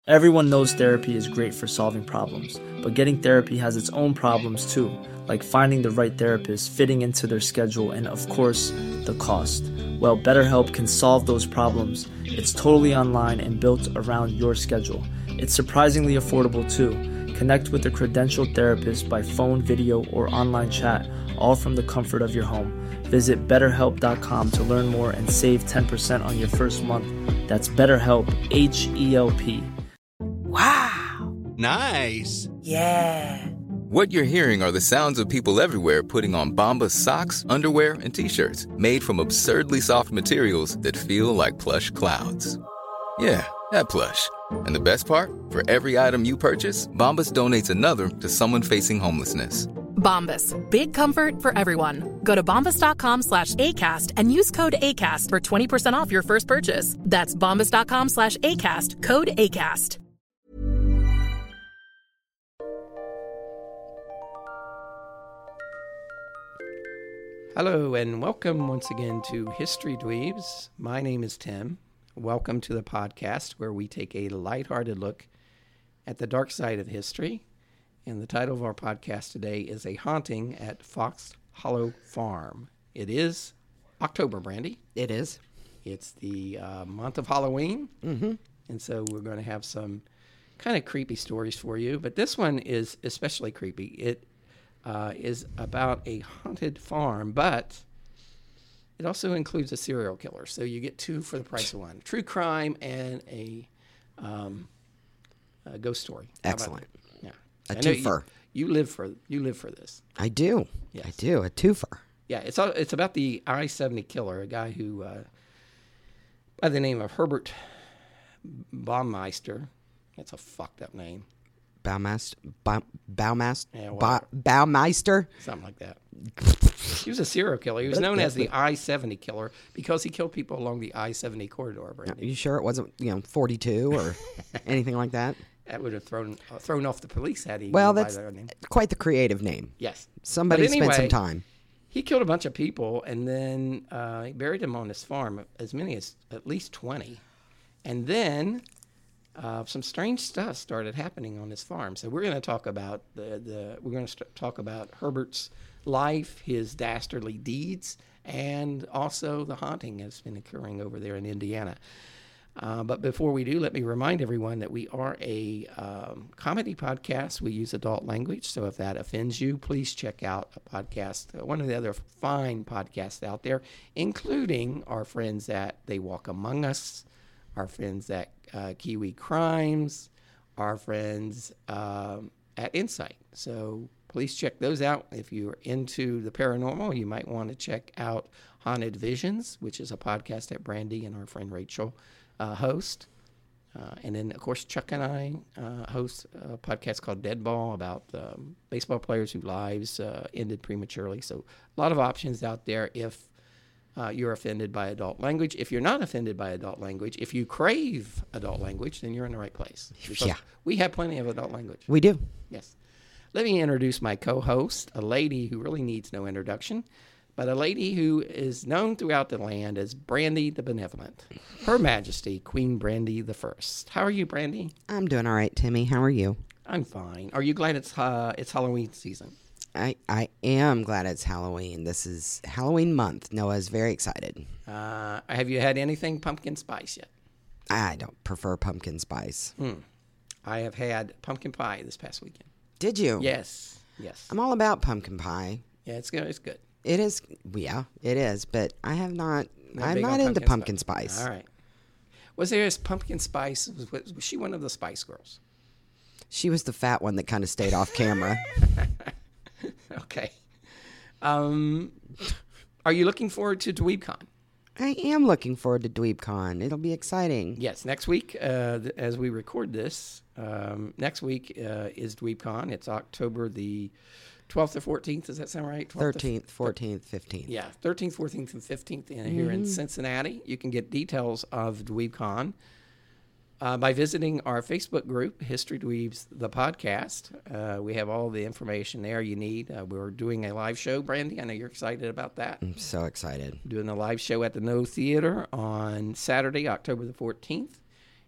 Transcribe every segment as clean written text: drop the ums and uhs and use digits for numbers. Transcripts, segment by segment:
Everyone knows therapy is great for solving problems, but getting therapy has its own problems too, like finding the right therapist, fitting into their schedule, and of course, the cost. Well, BetterHelp can solve those problems. It's totally online and built around your schedule. It's surprisingly affordable too. Connect with a credentialed therapist by phone, video, or online chat, all from the comfort of your home. Visit BetterHelp.com to learn more and save 10% on your first month. That's BetterHelp, H-E-L-P. Wow. Nice. Yeah. What you're hearing are the sounds of people everywhere putting on Bombas socks, underwear, and T-shirts made from absurdly soft materials that feel like plush clouds. Yeah, that plush. And the best part? For every item you purchase, Bombas donates another to someone facing homelessness. Bombas. Big comfort for everyone. Go to bombas.com/ACAST and use code ACAST for 20% off your first purchase. That's bombas.com/ACAST. Code ACAST. Hello and welcome once again to History Dweebs. My name is Tim. Welcome to the podcast where we take a lighthearted look at the dark side of history. And the title of our podcast today is A Haunting at Fox Hollow Farm. It is October, Brandy. It is. It's the month of Halloween. Mm-hmm. And so we're going to have some kind of creepy stories for you. But this one is especially creepy. It is about a haunted farm, but it also includes a serial killer. So you get two for the price of one. True crime and a ghost story. Excellent. Yeah. A twofer. You live for this. I do. Yes. I do. A twofer. Yeah, it's about the I-70 killer, a guy who, by the name of Herbert Baumeister. That's a fucked up name. Baumeister? Something like that. He was a serial killer. He was known as the I-70 killer because he killed people along the I-70 corridor. Are you sure it wasn't, 42 or anything like that? That would have thrown off the police had he. Well, that's quite the creative name. Yes. Somebody spent some time. He killed a bunch of people and then he buried them on his farm, as many as at least 20. And then some strange stuff started happening on his farm. So we're going to talk about talk about Herbert's life, his dastardly deeds, and also the haunting that's been occurring over there in Indiana. But before we do, let me remind everyone that we are a comedy podcast. We use adult language, so if that offends you, please check out a podcast, one of the other fine podcasts out there, including our friends at They Walk Among Us, our friends at Kiwi Crimes, our friends at Insight. So please check those out. If you're into the paranormal, you might want to check out Haunted Visions, which is a podcast that Brandy and our friend Rachel host. And then, of course, Chuck and I host a podcast called Dead Ball about baseball players whose lives ended prematurely. So a lot of options out there if you're offended by adult language. If you're not offended by adult language, if you crave adult language, then you're in the right place. Yeah. We have plenty of adult language. We do. Yes. Let me introduce my co-host, a lady who really needs no introduction, but a lady who is known throughout the land as Brandy the Benevolent. Her Majesty, Queen Brandy the First. How are you, Brandy? I'm doing all right, Timmy. How are you? I'm fine. Are you glad it's Halloween season? I am glad it's Halloween. This is Halloween month. Noah's very excited. Have you had anything pumpkin spice yet? I don't prefer pumpkin spice. I have had pumpkin pie this past weekend. Did you? Yes. I'm all about pumpkin pie. Yeah, it's good. It's good. It is. Yeah, it is. But I have not. I'm not into pumpkin spice. All right. Was there a pumpkin spice? Was she one of the Spice Girls? She was the fat one that kind of stayed off camera. Okay. Are you looking forward to DweebCon? I am looking forward to DweebCon. It'll be exciting. Yes, next week, as we record this, next week is DweebCon. It's October the 12th or 14th. Does that sound right? 13th, 14th, 15th. Yeah, 13th, 14th, and 15th here in Cincinnati. You can get details of DweebCon by visiting our Facebook group, History Dweebs, the podcast. We have all the information there you need. We're doing a live show, Brandy. I know you're excited about that. I'm so excited. Doing a live show at the No Theater on Saturday, October the 14th.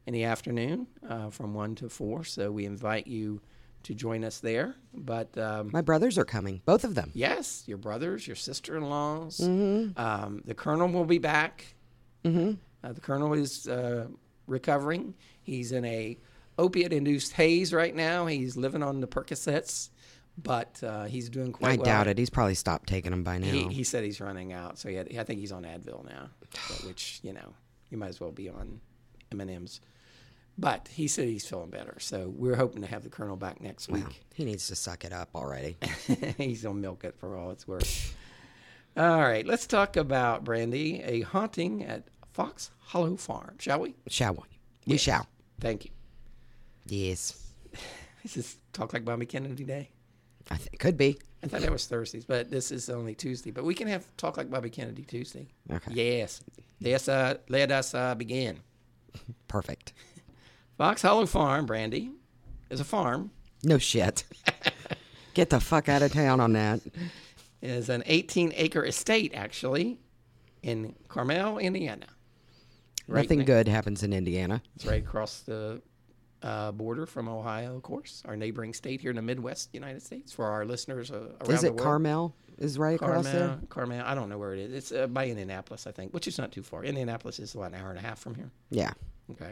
in the afternoon from 1 to 4. So we invite you to join us there. But My brothers are coming, both of them. yes, your brothers, your sister-in-laws. The Colonel will be back. The Colonel is recovering. He's in a opiate-induced haze right now. He's living on the Percocets, but he's doing quite I well. doubt it. He's probably stopped taking them by now. He said he's running out, so I think he's on Advil now, which, you might as well be on M&Ms. But he said he's feeling better, so we're hoping to have the Colonel back next Well, week. he needs to suck it up already. He's going to milk it for all it's worth. All right, let's talk about, Brandy, a haunting at Fox Hollow Farm, shall we? Shall we? We Yes. shall. Thank you. Yes. This is Talk Like Bobby Kennedy Day. Could be. I thought that was Thursdays, but this is only Tuesday. But we can have Talk Like Bobby Kennedy Tuesday. Okay. Yes. Let us begin. Perfect. Fox Hollow Farm, Brandy, is a farm. No shit. Get the fuck out of town on that. It is an 18-acre estate, actually, in Carmel, Indiana. Nothing good happens in Indiana. It's right across the border from Ohio, of course, our neighboring state here in the Midwest United States. For our listeners around Is the it world. Carmel? Is right across there? Carmel. I don't know where it is. It's by Indianapolis, I think, which is not too far. Indianapolis is, an hour and a half from here? Yeah. Okay.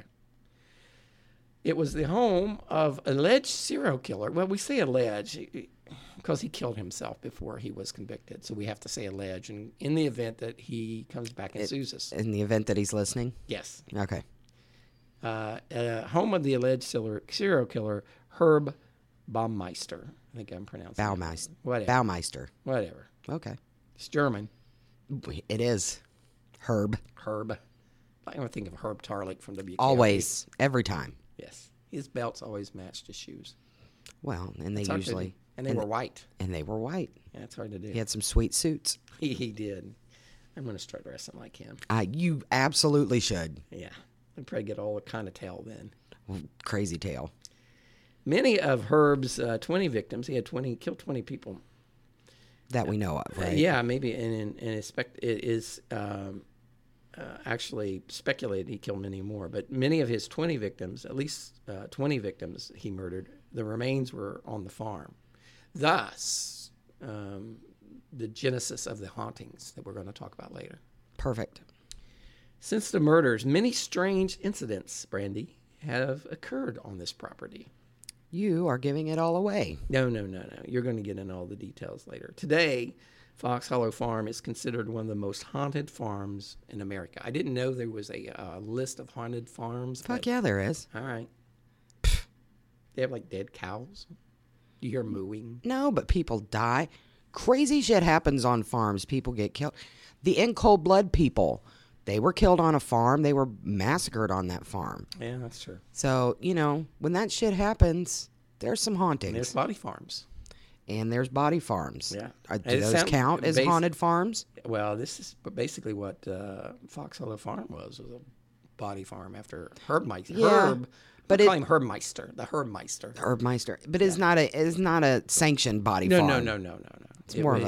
It was the home of alleged serial killer. Well, we say alleged because he killed himself before he was convicted. So we have to say alleged. And in the event that he comes back and sues us. In the event that he's listening? Yes. Okay. Home of the alleged serial killer, Herb Baumeister. I think I'm pronouncing it. Baumeister. Whatever. Baumeister. Whatever. Okay. It's German. It is. Herb. Herb. I don't think of Herb Tarlick from WKRP. Always. Every time. Yes. His belts always matched his shoes. Well, and they It's hard to usually... do. And they were white. And they were white. Yeah, it's hard to do. He had some sweet suits. He did. I'm going to start dressing like him. You absolutely should. Yeah. I'd probably get all the kind of tail then. Crazy tale. Many of Herb's 20 victims, he had killed 20 people. That we know of, right? Yeah, maybe. And it is actually speculated he killed many more. But many of his 20 victims, at least 20 victims he murdered, the remains were on the farm. Thus, the genesis of the hauntings that we're going to talk about later. Perfect. Since the murders, many strange incidents, Brandy, have occurred on this property. You are giving it all away. No. You're going to get into all the details later. Today, Fox Hollow Farm is considered one of the most haunted farms in America. I didn't know there was a list of haunted farms. Fuck yeah, there is. All right. They have like dead cows. You hear mooing. No, but people die. Crazy shit happens on farms. People get killed. The in cold blood people, they were killed on a farm. They were massacred on that farm. Yeah, that's true. So, when that shit happens, there's some hauntings. There's body farms. And there's body farms. Yeah. Do those count as haunted farms? Well, this is basically what Fox Hollow Farm was a body farm after Herbmeister. Yeah, but call him Herbmeister, the Herbmeister. Herbmeister. But it's not a sanctioned body farm. No. It's more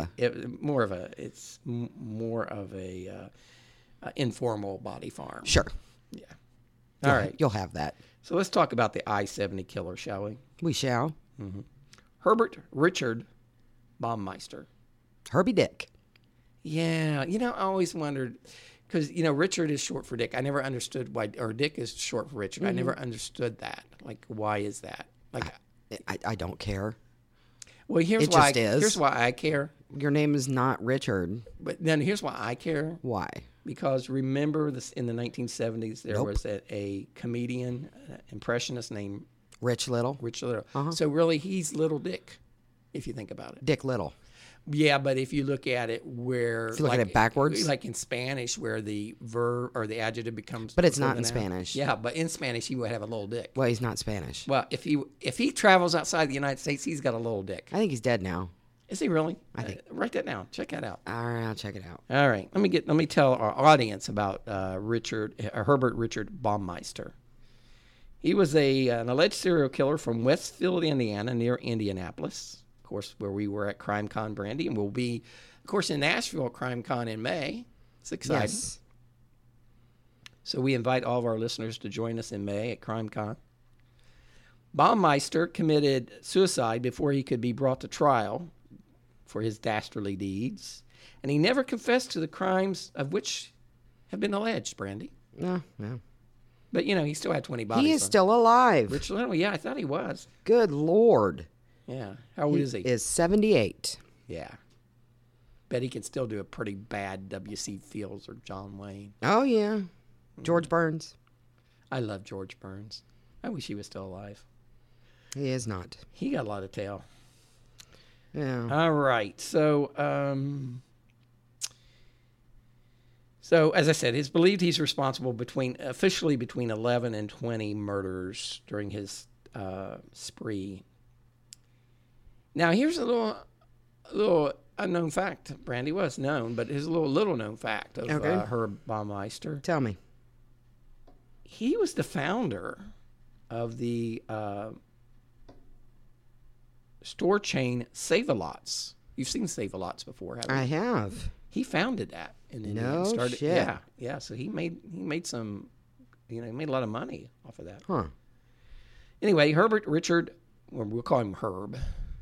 of a informal body farm. Sure. Yeah. All right. You'll have that. So let's talk about the I-70 killer, shall we? We shall. Herbert Richard Baumeister. Herbie Dick. Yeah. I always wondered, because, Richard is short for Dick. I never understood why, or Dick is short for Richard. I never understood that. Like, why is that? Like, I don't care. well, here's It why. just is. Here's why I care. Your name is not Richard. But then here's why I care. Why? Because remember this in the 1970s, there Nope. was a comedian, impressionist named Rich Little? Rich Little. So really, he's Little Dick, if you think about it. Dick Little. Yeah, but if you look at it where... If you look at it backwards? Like in Spanish, where the verb or the adjective becomes... But it's not in proven out. Spanish. Yeah, but in Spanish, he would have a little dick. Well, he's not Spanish. Well, if he travels outside the United States, he's got a little dick. I think he's dead now. Is he really? I think. Write that down. Check that out. All right, I'll check it out. All right. Let me tell our audience about Herbert Richard Baumeister. He was an alleged serial killer from Westfield, Indiana, near Indianapolis, of course, where we were at CrimeCon, Brandy, and we'll be, of course, in Nashville at CrimeCon in May. It's exciting. Yes. So we invite all of our listeners to join us in May at CrimeCon. Baumeister committed suicide before he could be brought to trial for his dastardly deeds, and he never confessed to the crimes of which have been alleged, Brandy. No. But, he still had 20 bodies. He is still alive. Richard Little, yeah, I thought he was. Good Lord. Yeah. How old is he? Is 78. Yeah. Bet he can still do a pretty bad W.C. Fields or John Wayne. Oh, yeah. George Burns. I love George Burns. I wish he was still alive. He is not. He got a lot of tail. Yeah. All right. So, as I said, it's believed he's responsible officially between 11 and 20 murders during his spree. Now, here's a little unknown fact. Brandy was known, but here's a little known fact of Herb Baumeister. Tell me. He was the founder of the store chain Save-A-Lots. You've seen Save-A-Lots before, haven't you? I have. He founded that in India. No shit. Yeah. So he made some, he made a lot of money off of that. Huh. Anyway, Herbert Richard, or we'll call him Herb.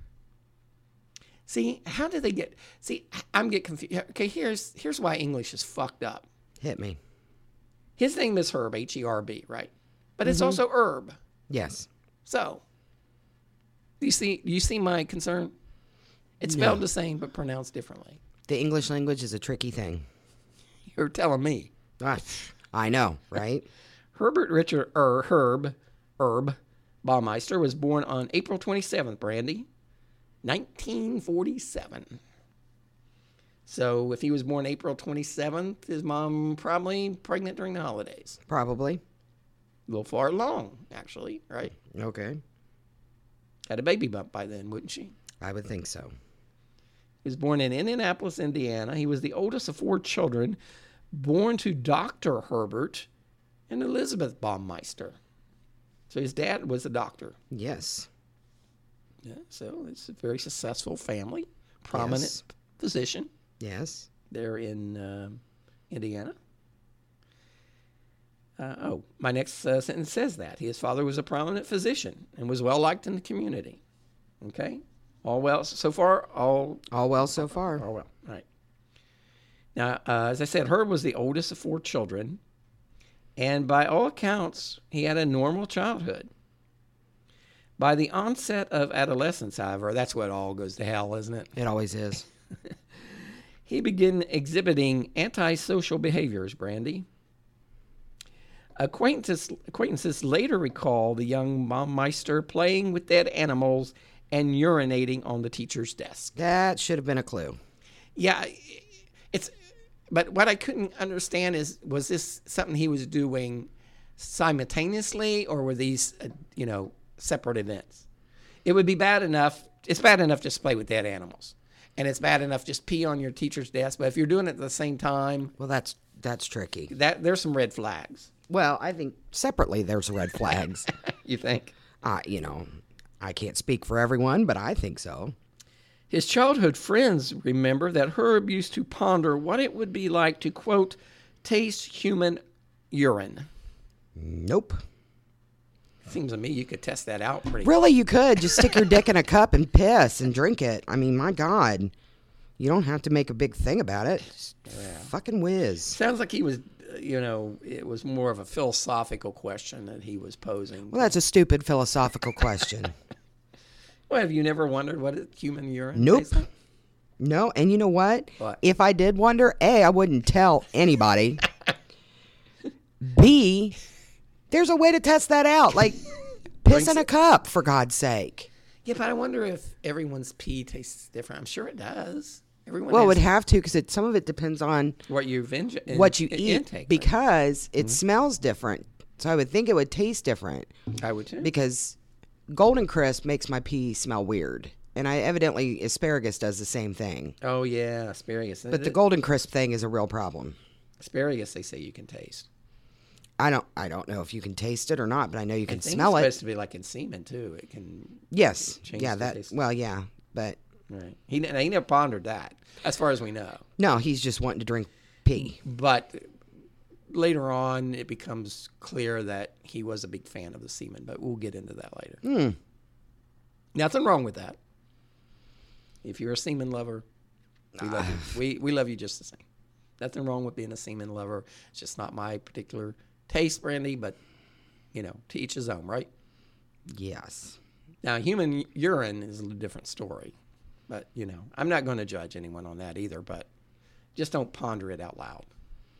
See, how did they get? See, I'm getting confused. Okay, here's why English is fucked up. Hit me. His name is Herb, H-E-R-B, right? But it's also Herb. Yes. So, do you see my concern? It's spelled the same but pronounced differently. The English language is a tricky thing. You're telling me. I know, right? Herbert Richard Herb Baumeister was born on April 27th, Brandy, 1947. So if he was born April 27th, his mom probably pregnant during the holidays. Probably. A little far along, actually, right? Okay. Had a baby bump by then, wouldn't she? I would think so. He was born in Indianapolis, Indiana. He was the oldest of 4 children, born to Dr. Herbert and Elizabeth Baumeister. So his dad was a doctor. Yes. Yeah, so it's a very successful family, prominent physician. Yes. There in Indiana. My next sentence says that. His father was a prominent physician and was well-liked in the community. Okay? All well so far? All well so far. All well. All right. Now, as I said, Herb was the oldest of 4 children. And by all accounts, he had a normal childhood. By the onset of adolescence, however, that's what all goes to hell, isn't it? It always is. He began exhibiting antisocial behaviors, Brandy. Acquaintances later recall the young Baumeister playing with dead animals and urinating on the teacher's desk. That should have been a clue. Yeah, but what I couldn't understand was this something he was doing simultaneously, or were these, separate events? It would be bad enough. It's bad enough just to play with dead animals, and it's bad enough just pee on your teacher's desk. But if you're doing it at the same time, well, that's tricky. There's some red flags. Well, I think separately there's red flags. You think? I can't speak for everyone, but I think so. His childhood friends remember that Herb used to ponder what it would be like to, quote, taste human urine. Nope. Seems to me you could test that out pretty Really, you could. Just stick your dick in a cup and piss and drink it. I mean, my God. You don't have to make a big thing about it. Just fucking whiz. Sounds like he was, it was more of a philosophical question that he was posing. Well, that's a stupid philosophical question. Well, have you never wondered what human urine Nope. tastes like? No, and you know what? What? If I did wonder, A, I wouldn't tell anybody. B, there's a way to test that out. Like, piss in a cup, for God's sake. Yeah, but I wonder if everyone's pee tastes different. I'm sure it does. Everyone Well, it has would have to, because some of it depends on what you eat, intake, right? because it smells different. So I would think it would taste different. I would too. Because Golden Crisp makes my pee smell weird. And asparagus does the same thing. Oh, yeah, asparagus. But the Golden Crisp thing is a real problem. Asparagus, they say you can taste. I don't know if you can taste it or not, but I know you can I think smell it's it. supposed to be like in semen, too. It can Yes. change Yeah, the taste. well, yeah, but Right. He never pondered that, as far as we know. no, he's just wanting to drink pee. But later on, it becomes clear that he was a big fan of the semen, but we'll get into that later. Nothing wrong with that. If you're a semen lover, we love you. We love you just the same. Nothing wrong with being a semen lover. It's just not my particular taste, Brandy, but, to each his own, right? Yes. Now, human urine is a different story. But, I'm not going to judge anyone on that either, but just don't ponder it out loud.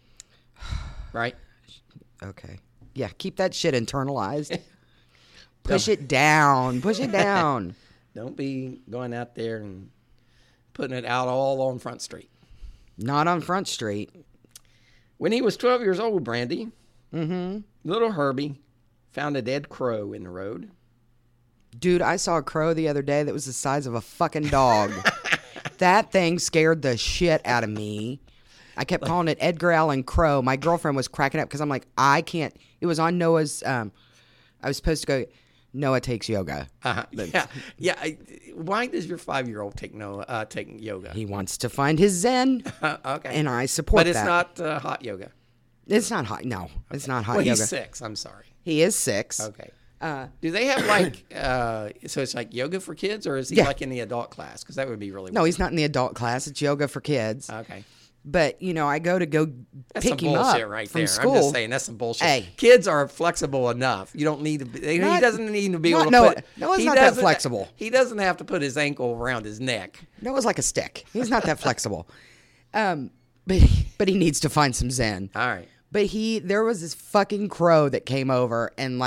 Right? Okay. Yeah, keep that shit internalized. Push it down. Push it down. Don't be going out there and putting it out all on Front Street. Not on Front Street. When he was 12 years old, Brandy, little Herbie found a dead crow in the road. Dude, I saw a crow the other day that was the size of a fucking dog. That thing scared the shit out of me. I kept calling it Edgar Allan Crow. My girlfriend was cracking up because I'm like, I can't. It was on Noah's. I was supposed to go. Noah takes yoga. Yeah. Why does your 5-year-old take yoga? He wants to find his zen. Okay. And I support that. that. But it's not hot yoga. It's not hot. No, it's not hot Well, yoga. he's 6. I'm sorry. He is 6. Okay. Do they have so it's like yoga for kids, or is he like in the adult class? Because that would be really No, weird. he's not in the adult class. It's yoga for kids. Okay. But, I go That's pick some him bullshit up right from there. school. I'm just saying that's some bullshit. Hey. Kids are flexible enough. You don't need to. He doesn't need to be able to Noah. put. Noah's he not that doesn't- flexible. He doesn't have to put his ankle around his neck. Noah's like a stick. He's not that flexible. But he needs to find some zen. All right. But there was this fucking crow that came over and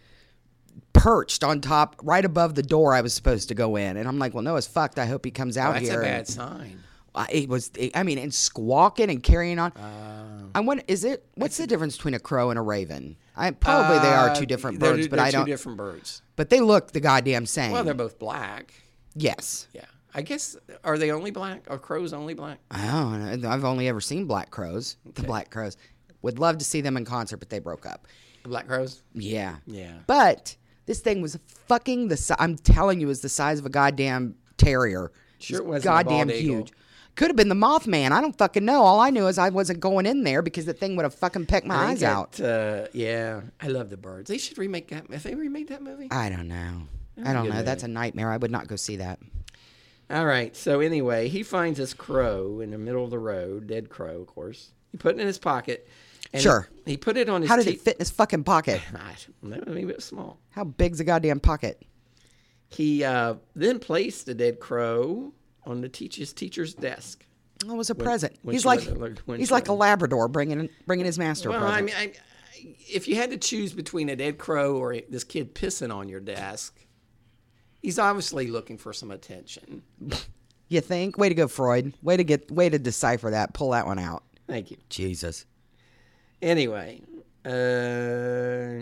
perched on top right above the door I was supposed to go in. And I'm like, well, Noah's fucked. I hope he comes out That's here. a bad sign. And squawking and carrying on. I wonder, what's the difference between a crow and a raven? Probably they are two different birds, but they're I don't. two different birds. But they look the goddamn same. Well, they're both black. Yes. Yeah. I guess, are they only black? Are crows only black? I don't know. I've only ever seen black crows. The black crows. Would love to see them in concert, but they broke up. The black crows? Yeah. Yeah. But this thing was fucking I'm telling you, it was the size of a goddamn terrier. Sure, it wasn't a goddamn bald eagle. huge. Could have been the Mothman. I don't fucking know. All I knew is I wasn't going in there because the thing would have fucking pecked my eyes out. Yeah. I love the birds. They should remake that. If they remade that movie? I don't know. I don't good know. movie. That's a nightmare. I would not go see that. All right. So anyway, he finds this crow in the middle of the road, dead crow, of course. He put it in his pocket. And Sure. He put it on his How did it fit in his fucking pocket? Maybe it was small. How big's a goddamn pocket? He then placed the dead crow on the teacher's desk. Oh, it was a present. when He's she like was- when he's she like a was- Labrador bringing his master a Well, present. I mean, if you had to choose between a dead crow or this kid pissing on your desk, he's obviously looking for some attention. You think? Way to go, Freud. Way to decipher that. Pull that one out. Thank you. Jesus. Anyway, in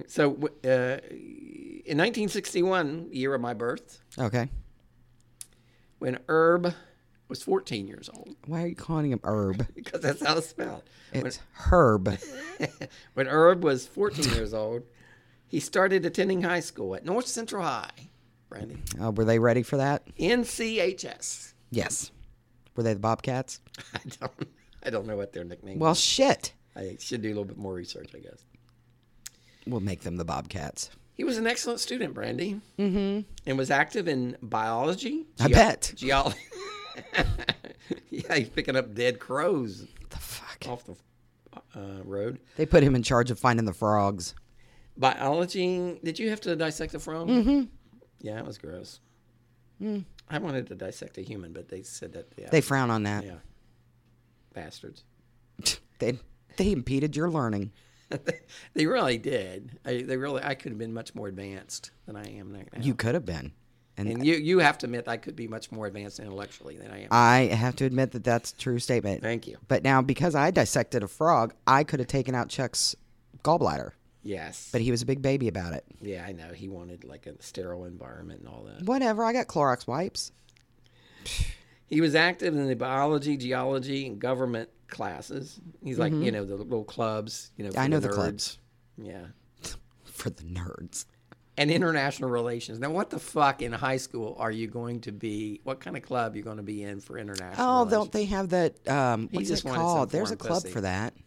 1961, the year of my birth, Okay. when Herb was 14 years old, Why are you calling him Herb? because that's how it's spelled. It's Herb. When Herb was 14 years old, he started attending high school at North Central High, Brandy. Were they ready for that? NCHS. Yes. Were they the Bobcats? I don't know what their nickname Well, is. shit. I should do a little bit more research, I guess. We'll make them the Bobcats. He was an excellent student, Brandy. Mm-hmm. And was active in biology. I bet. Geology. Yeah, he's picking up dead crows The fuck? off the road. They put him in charge of finding the frogs. Biology. Did you have to dissect a frog? Mm-hmm. Yeah, it was gross. I wanted to dissect a human, but they said that. Yeah, They frown on that. yeah. Bastards. They impeded your learning. They really did. I could have been much more advanced than I am now. You could have been. And you have to admit I could be much more advanced intellectually than I am. I have to admit that that's a true statement. Thank you. But now, because I dissected a frog, I could have taken out Chuck's gallbladder. Yes. But he was a big baby about it. Yeah, I know. He wanted like a sterile environment and all that. Whatever. I got Clorox wipes. He was active in the biology, geology, and government classes. He's like, the little clubs, for I know the nerds. clubs. Yeah. For the nerds. And international relations. Now, what the fuck in high school are you going to be? What kind of club are you going to be in for international Oh, relations? don't they have that? What's just it wanted some called? There's a foreign club pussy. for that.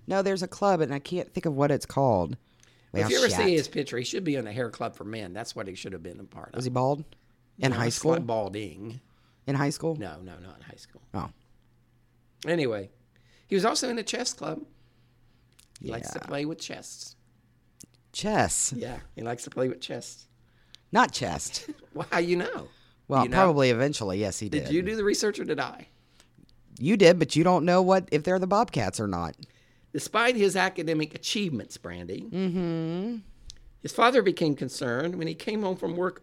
No, there's a club, and I can't think of what it's called. If Well, you ever shit. see his picture, he should be in the hair club for men. That's what he should have been a part of. Was he bald? In No, high it's school? not balding. In high school? No, not in high school. Oh. Anyway, he was also in the chess club. He likes to Yeah. play with chess. Chess. Yeah, he likes to play with chess. Not chest. Well, how you know? Well, You know? probably eventually, yes, he did. Did you do the research or did I? You did, but you don't know if they're the Bobcats or not. Despite his academic achievements, Brandy, his father became concerned when he came home from work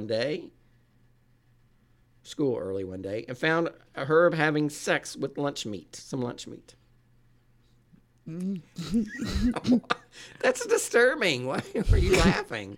school early one day, and found Herb having sex with some lunch meat. That's disturbing. Why are you laughing?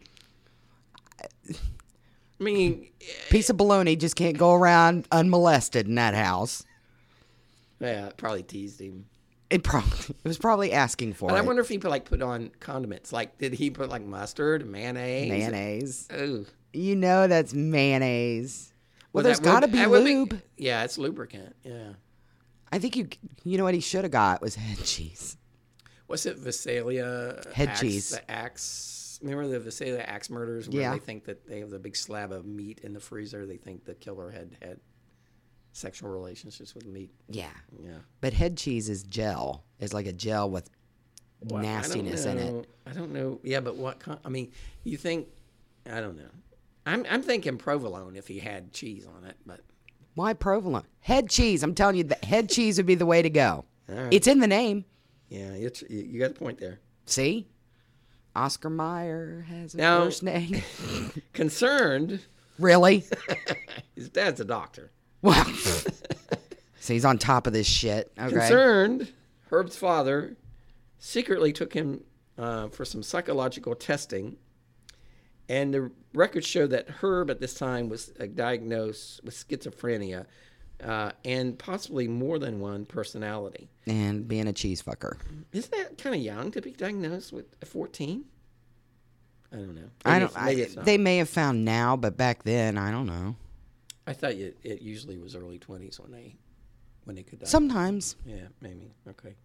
I mean, Piece of bologna just can't go around unmolested in that house. yeah, it probably teased him. It was probably asking for But it. I wonder if he put on condiments. Like, did he put like mustard, mayonnaise? Mayonnaise. Ooh. You know that's mayonnaise. Well, there's that got to would- be that would lube. Yeah, it's lubricant. Yeah. I think you know what he should have got was head cheese. What's it? Visalia Head axe, cheese. The axe. Remember the Visalia axe murders where Yeah. they think that they have the big slab of meat in the freezer. They think the killer had sexual relationships with meat. Yeah. Yeah. But head cheese is gel. It's like a gel with Well, nastiness in it. I don't know. Yeah, but I mean, you think? I don't know. I'm thinking provolone if he had cheese on it, but Why provolone? Head cheese. I'm telling you, head cheese would be the way to go. All right. It's in the name. yeah, you got a point there. See? Oscar Mayer has a Now- first name. Concerned, Really? his dad's a doctor. Wow. So he's on top of this shit. Okay. Concerned, Herb's father secretly took him for some psychological testing, and the records show that Herb at this time was diagnosed with schizophrenia and possibly more than one personality. And being a cheese fucker. Isn't that kind of young to be diagnosed with at 14? I don't know. Maybe it's not. They may have found now, but back then, I don't know. I thought it usually was early 20s when they could die. Sometimes. Yeah, maybe. Okay.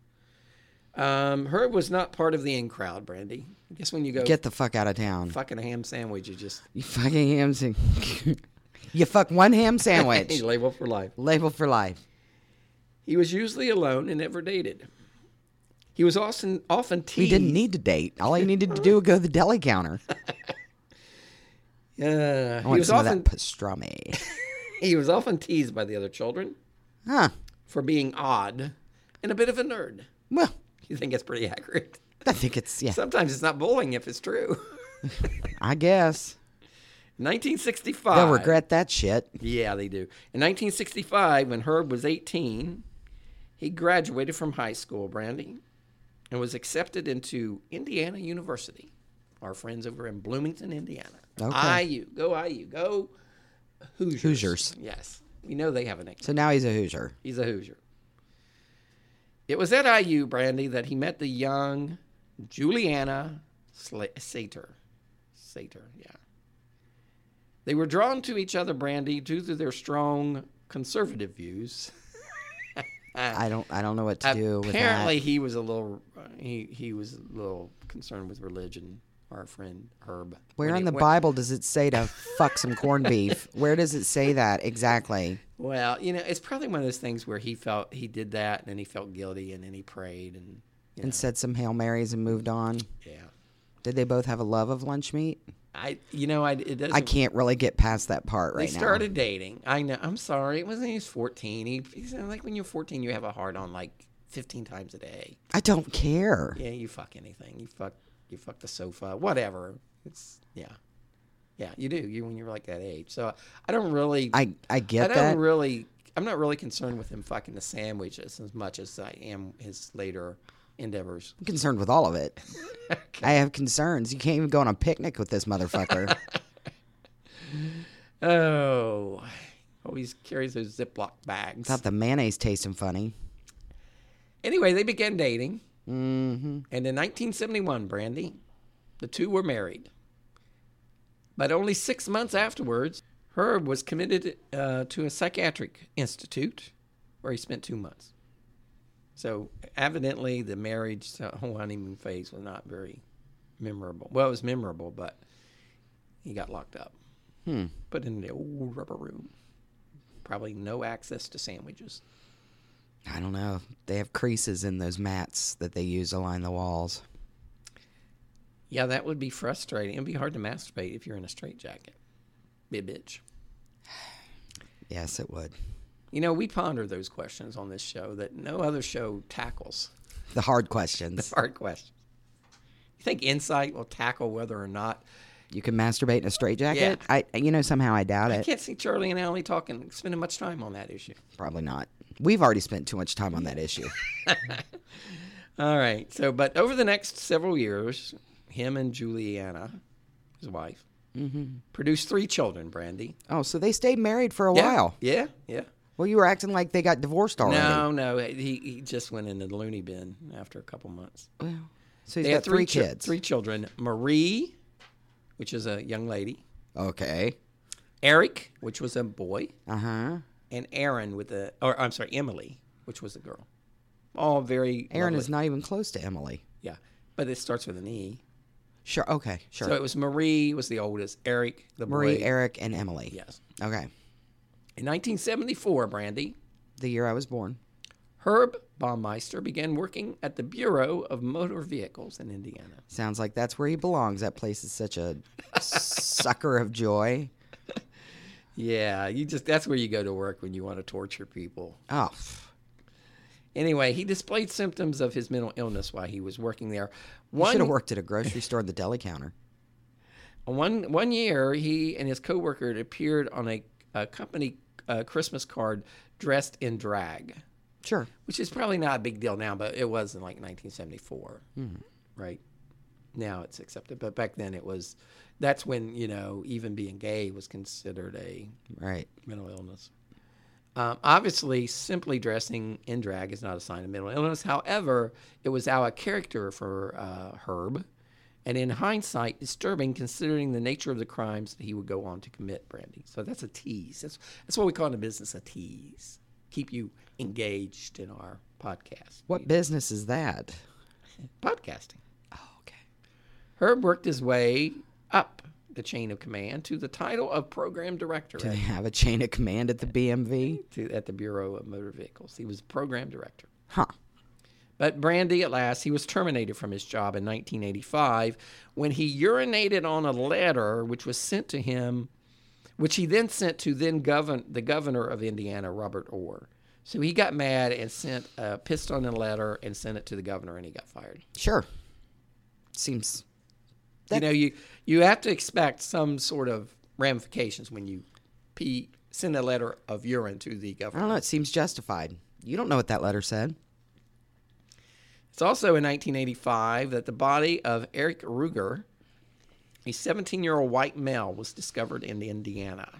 Herb was not part of the in crowd, Brandy. I guess when you go Get the fuck out of town. fucking a ham sandwich, you just You fucking ham sandwich. You fuck one ham sandwich. label for life. Label for life. He was usually alone and never dated. He was often teased. He didn't need to date. All he needed to do was go to the deli counter. He I want was some often of that pastrami. he was often teased by the other children Huh. for being odd and a bit of a nerd. Well, You think it's pretty accurate? I think it's, yeah, Sometimes it's not bullying if it's true. I guess. 1965. They'll regret that shit. Yeah, they do. In 1965, when Herb was 18, he graduated from high school, Brandy, and was accepted into Indiana University. Our friends over in Bloomington, Indiana. Okay. IU. Go IU. Go Hoosiers. Hoosiers. Yes. We know they have a nickname. So now he's a Hoosier. He's a Hoosier. It was at IU, Brandy, that he met the young Juliana Sater. Sater, yeah. They were drawn to each other, Brandy, due to their strong conservative views. I don't know what to do with that. Apparently, he was a little he was a little concerned with religion. Our friend Herb. Where When in he the went- Bible does it say to fuck some corned beef? Where does it say that exactly? Well, it's probably one of those things where he felt he did that, and then he felt guilty, and then he prayed, and And said some Hail Marys and moved on? yeah. Did they both have a love of lunch meat? It doesn't. I can't really get past that part They right now. started dating. I know. I'm sorry. It wasn't. He was 14. He said, like when you're 14, you have a hard on like 15 times a day. I don't care. Yeah, you fuck anything. You fuck the sofa. Whatever. It's yeah. You do. When you're like that age. So I don't really. I get that. I'm not really concerned with him fucking the sandwiches as much as I am his later endeavors. I'm concerned with all of it. I have concerns. You can't even go on a picnic with this motherfucker. Oh, always carries those Ziploc bags. Thought the mayonnaise tasting funny. Anyway, they began dating. Mm-hmm. And in 1971, Brandy, the two were married. But only 6 months afterwards, Herb was committed to a psychiatric institute where he spent 2 months. So evidently the marriage whole honeymoon phase was not very memorable. Well, it was memorable, but he got locked up. Put in the old rubber room. Probably no access to sandwiches. I don't know. They have creases in those mats that they use to line the walls. Yeah, that would be frustrating. It would be hard to masturbate if you're in a straitjacket. Be a bitch. Yes, it would. You know, we ponder those questions on this show that no other show tackles. The hard questions. Hard questions. You think Insight will tackle whether or not... You can masturbate in a straitjacket? Yeah. Somehow I doubt I it. can't see Charlie and Allie spending much time on that issue. Probably not. We've already spent too much time on that issue. All right. But over the next several years, him and Juliana, his wife, produced 3 children, Brandy. Oh, so they stayed married for a while. Yeah. Well, you were acting like they got divorced already. No. He just went into the loony bin after a couple months. Well, so he's They got had 3 kids. 3 children. Marie, which is a young lady. Okay. Eric, which was a boy. Uh-huh. And Aaron Emily, which was a girl. All very Aaron lovely. is not even close to Emily. Yeah, but it starts with an E. Sure. Okay. Sure. So it was Marie was the oldest. Eric, the Marie, boy. Eric, and Emily. Yes. Okay. In 1974, Brandy, The year I was born. Herb Baumeister began working at the Bureau of Motor Vehicles in Indiana. Sounds like that's where he belongs. That place is such a sucker of joy. Yeah, that's where you go to work when you want to torture people. Oh. Anyway, he displayed symptoms of his mental illness while he was working there. You should have worked at a grocery store at the deli counter. One year, he and his coworker appeared on a company Christmas card dressed in drag. Sure. Which is probably not a big deal now, but it was in like 1974, right? Now it's accepted, but back then that's when, even being gay was considered a mental illness. Obviously, simply dressing in drag is not a sign of mental illness. However, it was out of character for Herb, and in hindsight, disturbing considering the nature of the crimes that he would go on to commit, Brandy. So that's a tease. That's what we call in the business a tease. Keep you engaged in our podcast. What business is that? Podcasting. Oh, okay. Herb worked his way up the chain of command to the title of program director Do they have a chain of command at the BMV? at the Bureau of Motor Vehicles. He was program director. Huh. But Brandy, at last, he was terminated from his job in 1985 when he urinated on a letter which was sent to him, which he then sent to the governor of Indiana, Robert Orr. So he got mad and pissed on a letter and sent it to the governor, and he got fired. Sure. Seems... You have to expect some sort of ramifications when you send a letter of urine to the governor. I don't know. It seems justified. You don't know what that letter said. It's also in 1985 that the body of Eric Ruger, a 17-year-old white male, was discovered in Indiana.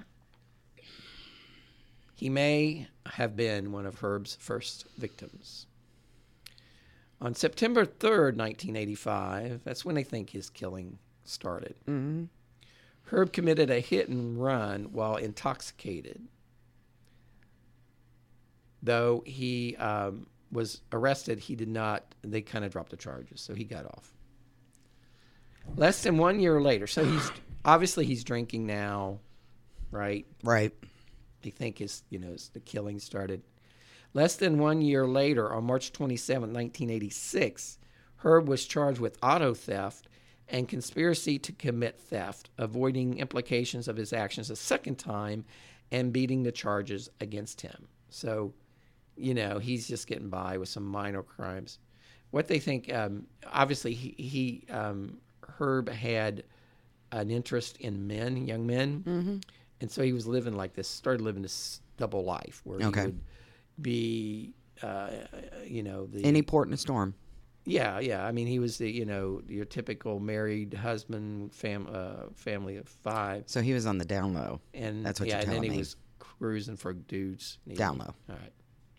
He may have been one of Herb's first victims. On September 3rd, 1985, that's when they think his killing started. Mm-hmm. Herb committed a hit and run while intoxicated. Though he was arrested, they kind of dropped the charges, so he got off. Less than 1 year later, so he's drinking now, right? Right. They think the killing started. Less than 1 year later, on March 27, 1986, Herb was charged with auto theft and conspiracy to commit theft, avoiding implications of his actions a second time and beating the charges against him. So, he's just getting by with some minor crimes. What they think, obviously, Herb had an interest in young men, and so he was started living this double life where he would be, any port in a storm. Yeah. I mean, he was your typical married husband, family of 5. So he was on the down low. And that's what you're telling me. And then he was cruising for dudes. Down low. All right.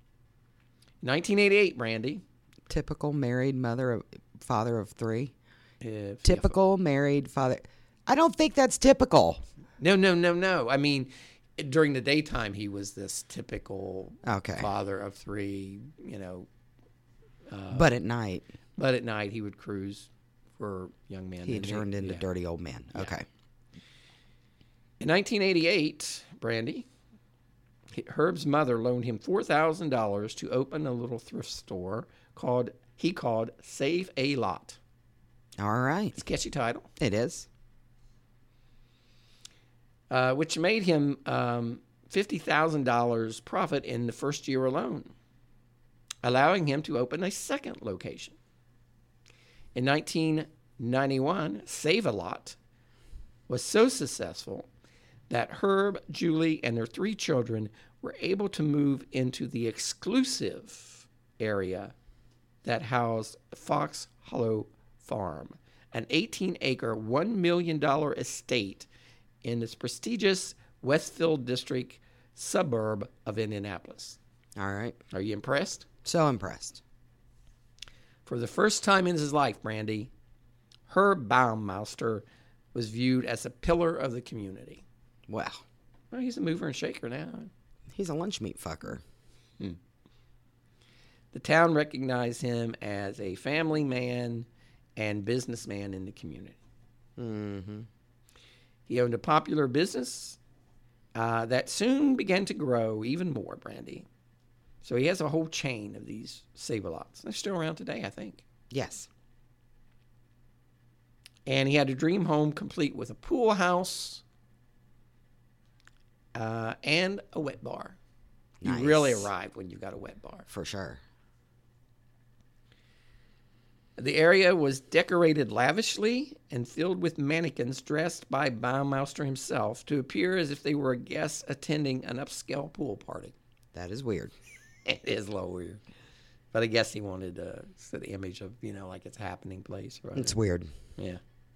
1988, Brandy. Typical married father of 3. Typical married father. I don't think that's typical. No. I mean, during the daytime, he was this typical father of 3, But at night, But at night, he would cruise for young men. he and turned into yeah. dirty old man. Okay. In 1988, Brandy, Herb's mother loaned him $4,000 to open a little thrift store called Save a Lot. All right. It's a catchy title, It is. which made him $50,000 profit in the first year alone, allowing him to open a second location. In 1991, Save a Lot was so successful that Herb, Julie, and their 3 children were able to move into the exclusive area that housed Fox Hollow Farm, an 18-acre, $1 million estate in this prestigious Westfield District suburb of Indianapolis. All right. Are you impressed? So impressed. For the first time in his life, Brandy, Herb Baumeister was viewed as a pillar of the community. Wow. Well, he's a mover and shaker now. He's a lunch meat fucker. The town recognized him as a family man and businessman in the community. Mm-hmm. He owned a popular business that soon began to grow even more, Brandy. So he has a whole chain of these Save-A-Lots. They're still around today, I think. Yes. And he had a dream home complete with a pool house and a wet bar. Nice. You really arrived when you got a wet bar. For sure. The area was decorated lavishly and filled with mannequins dressed by Baumeister himself to appear as if they were guests attending an upscale pool party. That is weird. It is a little weird. But I guess he wanted to set the image of, like it's a happening place. Right? It's weird. Yeah.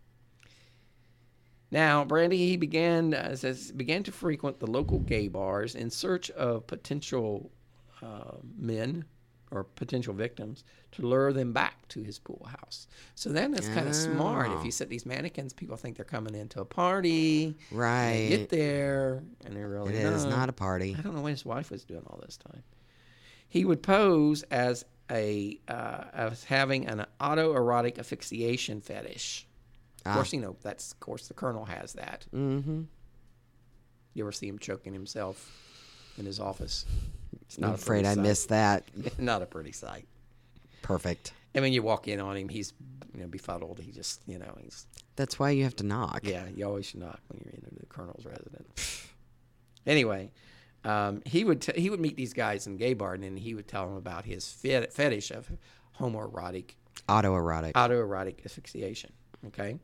Now, Brandy, he began to frequent the local gay bars in search of potential men or potential victims to lure them back to his pool house. So then it's kind of smart. If you set these mannequins, people think they're coming into a party. Right. They get there, and they're really It is not a party. I don't know what his wife was doing all this time. He would pose as having an autoerotic asphyxiation fetish. Of course, of course, the Colonel has that. Mm-hmm. You ever see him choking himself in his office? It's I'm afraid I missed that. Not a pretty sight. Perfect. And when you walk in on him, he's befuddled. He just, he's... That's why you have to knock. Yeah, you always should knock when you're in the Colonel's residence. Anyway, he would meet these guys in gay bar, and then he would tell them about his fetish of autoerotic asphyxiation. Okay.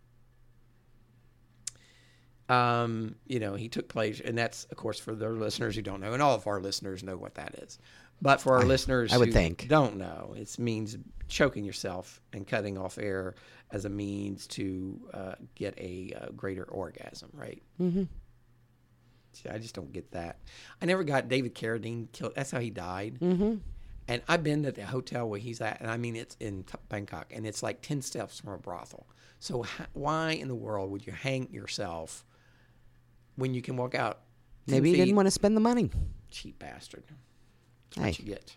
He took pleasure, and that's, of course, for their listeners who don't know, and all of our listeners know what that is. But for our listeners who don't know, it means choking yourself and cutting off air as a means to get a greater orgasm, right? Mm-hmm. See, I just don't get that. I never got David Carradine killed. That's how he died. Mm-hmm. And I've been at the hotel where he's at, and I mean, it's in Bangkok, and it's like 10 steps from a brothel. So why in the world would you hang yourself when you can walk out? Maybe he didn't want to spend the money. Cheap bastard. That's what you get.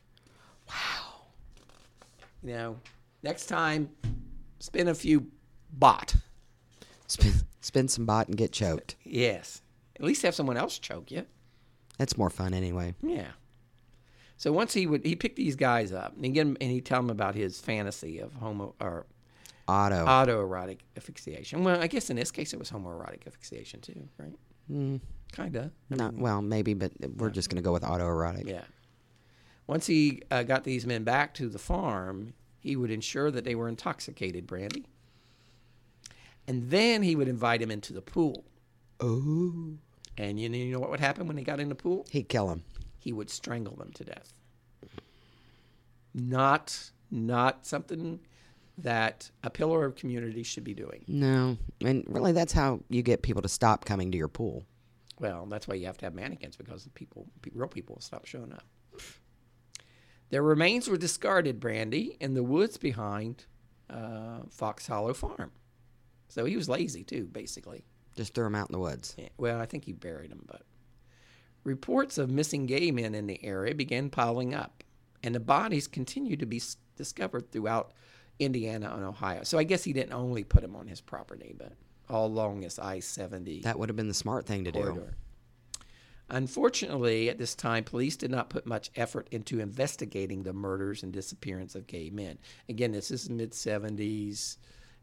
Wow. Next time, spend a few baht. Spend some baht and get choked. Yes. At least have someone else choke you. That's more fun anyway. Yeah. So once he picked these guys up and he'd tell them about his fantasy of autoerotic asphyxiation. Well, I guess in this case it was homoerotic asphyxiation too, right? Kind of. Maybe, but we're just going to go with autoerotic. Yeah. Once he got these men back to the farm, he would ensure that they were intoxicated, Brandy. And then he would invite them into the pool. Oh. And you know what would happen when they got in the pool? He'd kill them. He would strangle them to death. Not something that a pillar of community should be doing. No. And really, that's how you get people to stop coming to your pool. Well, that's why you have to have mannequins, because real people will stop showing up. Their remains were discarded, Brandy, in the woods behind Fox Hollow Farm. So he was lazy, too, basically. Just threw them out in the woods. Yeah, well, I think he buried them, but... Reports of missing gay men in the area began piling up, And the bodies continued to be discovered throughout Indiana and Ohio. So I guess he didn't only put them on his property, but all along this I-70 That would have been the smart thing to do. corridor. Unfortunately, at this time, police did not put much effort into investigating the murders and disappearance of gay men. Again, this is mid-70s.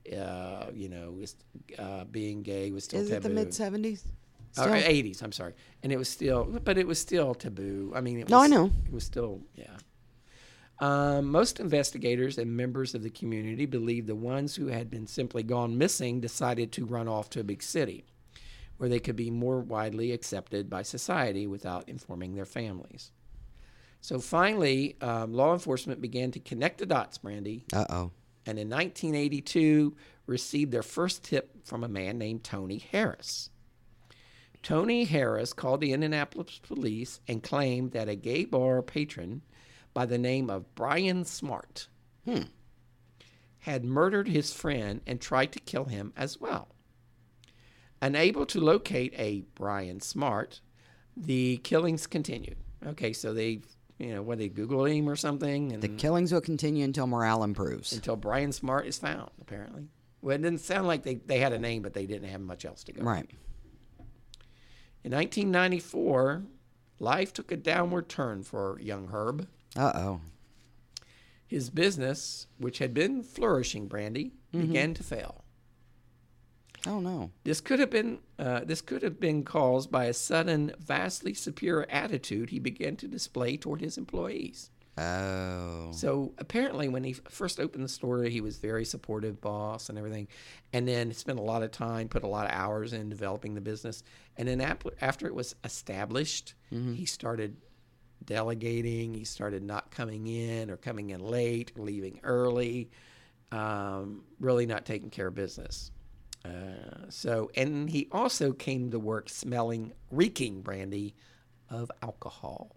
Being gay was still Is taboo. it the mid-70s? Or 80s, I'm sorry. And it was still taboo. I mean, I know. It was still, yeah. Most investigators and members of the community believed the ones who had been simply gone missing decided to run off to a big city where they could be more widely accepted by society without informing their families. So finally, law enforcement began to connect the dots, Brandy. Uh-oh. And in 1982, received their first tip from a man named Tony Harris. Tony Harris called the Indianapolis police and claimed that a gay bar patron by the name of Brian Smart had murdered his friend and tried to kill him as well. Unable to locate a Brian Smart, the killings continued. Okay, so they Google him or something? And The killings will continue until morale improves. until Brian Smart is found, apparently. Well, it didn't sound like they had a name, but they didn't have much else to go. Right. In 1994, life took a downward turn for young Herb. Uh-oh. His business, which had been flourishing, Brandy, began to fail. Oh, no. This could have been caused by a sudden, vastly superior attitude he began to display toward his employees. Oh. So apparently, when he first opened the store, he was very supportive boss and everything, and then spent a lot of time, put a lot of hours in developing the business. And then after it was established, he started delegating. He started not coming in or coming in late, or leaving early, really not taking care of business. And he also came to work reeking, Brandy, of alcohol.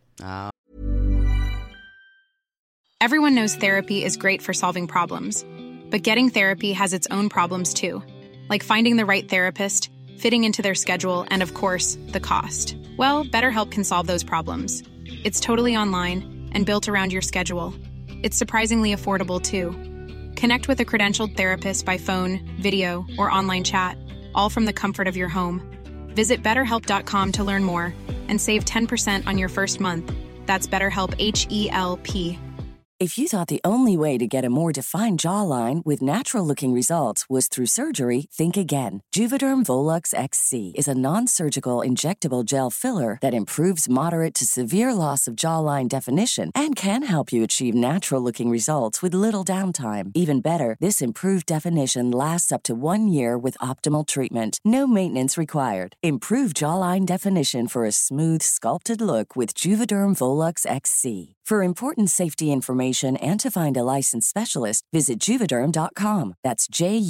Everyone knows therapy is great for solving problems, but getting therapy has its own problems too, like finding the right therapist, fitting into their schedule, and of course, the cost. Well, BetterHelp can solve those problems. It's totally online and built around your schedule. It's surprisingly affordable too. Connect with a credentialed therapist by phone, video, or online chat, all from the comfort of your home. Visit BetterHelp.com to learn more and save 10% on your first month. That's BetterHelp, H-E-L-P. If you thought the only way to get a more defined jawline with natural-looking results was through surgery, think again. Juvederm Volux XC is a non-surgical injectable gel filler that improves moderate to severe loss of jawline definition and can help you achieve natural-looking results with little downtime. Even better, this improved definition lasts up to 1 year with optimal treatment. No maintenance required. Improve jawline definition for a smooth, sculpted look with Juvederm Volux XC. For important safety information and to find a licensed specialist, visit Juvederm.com. That's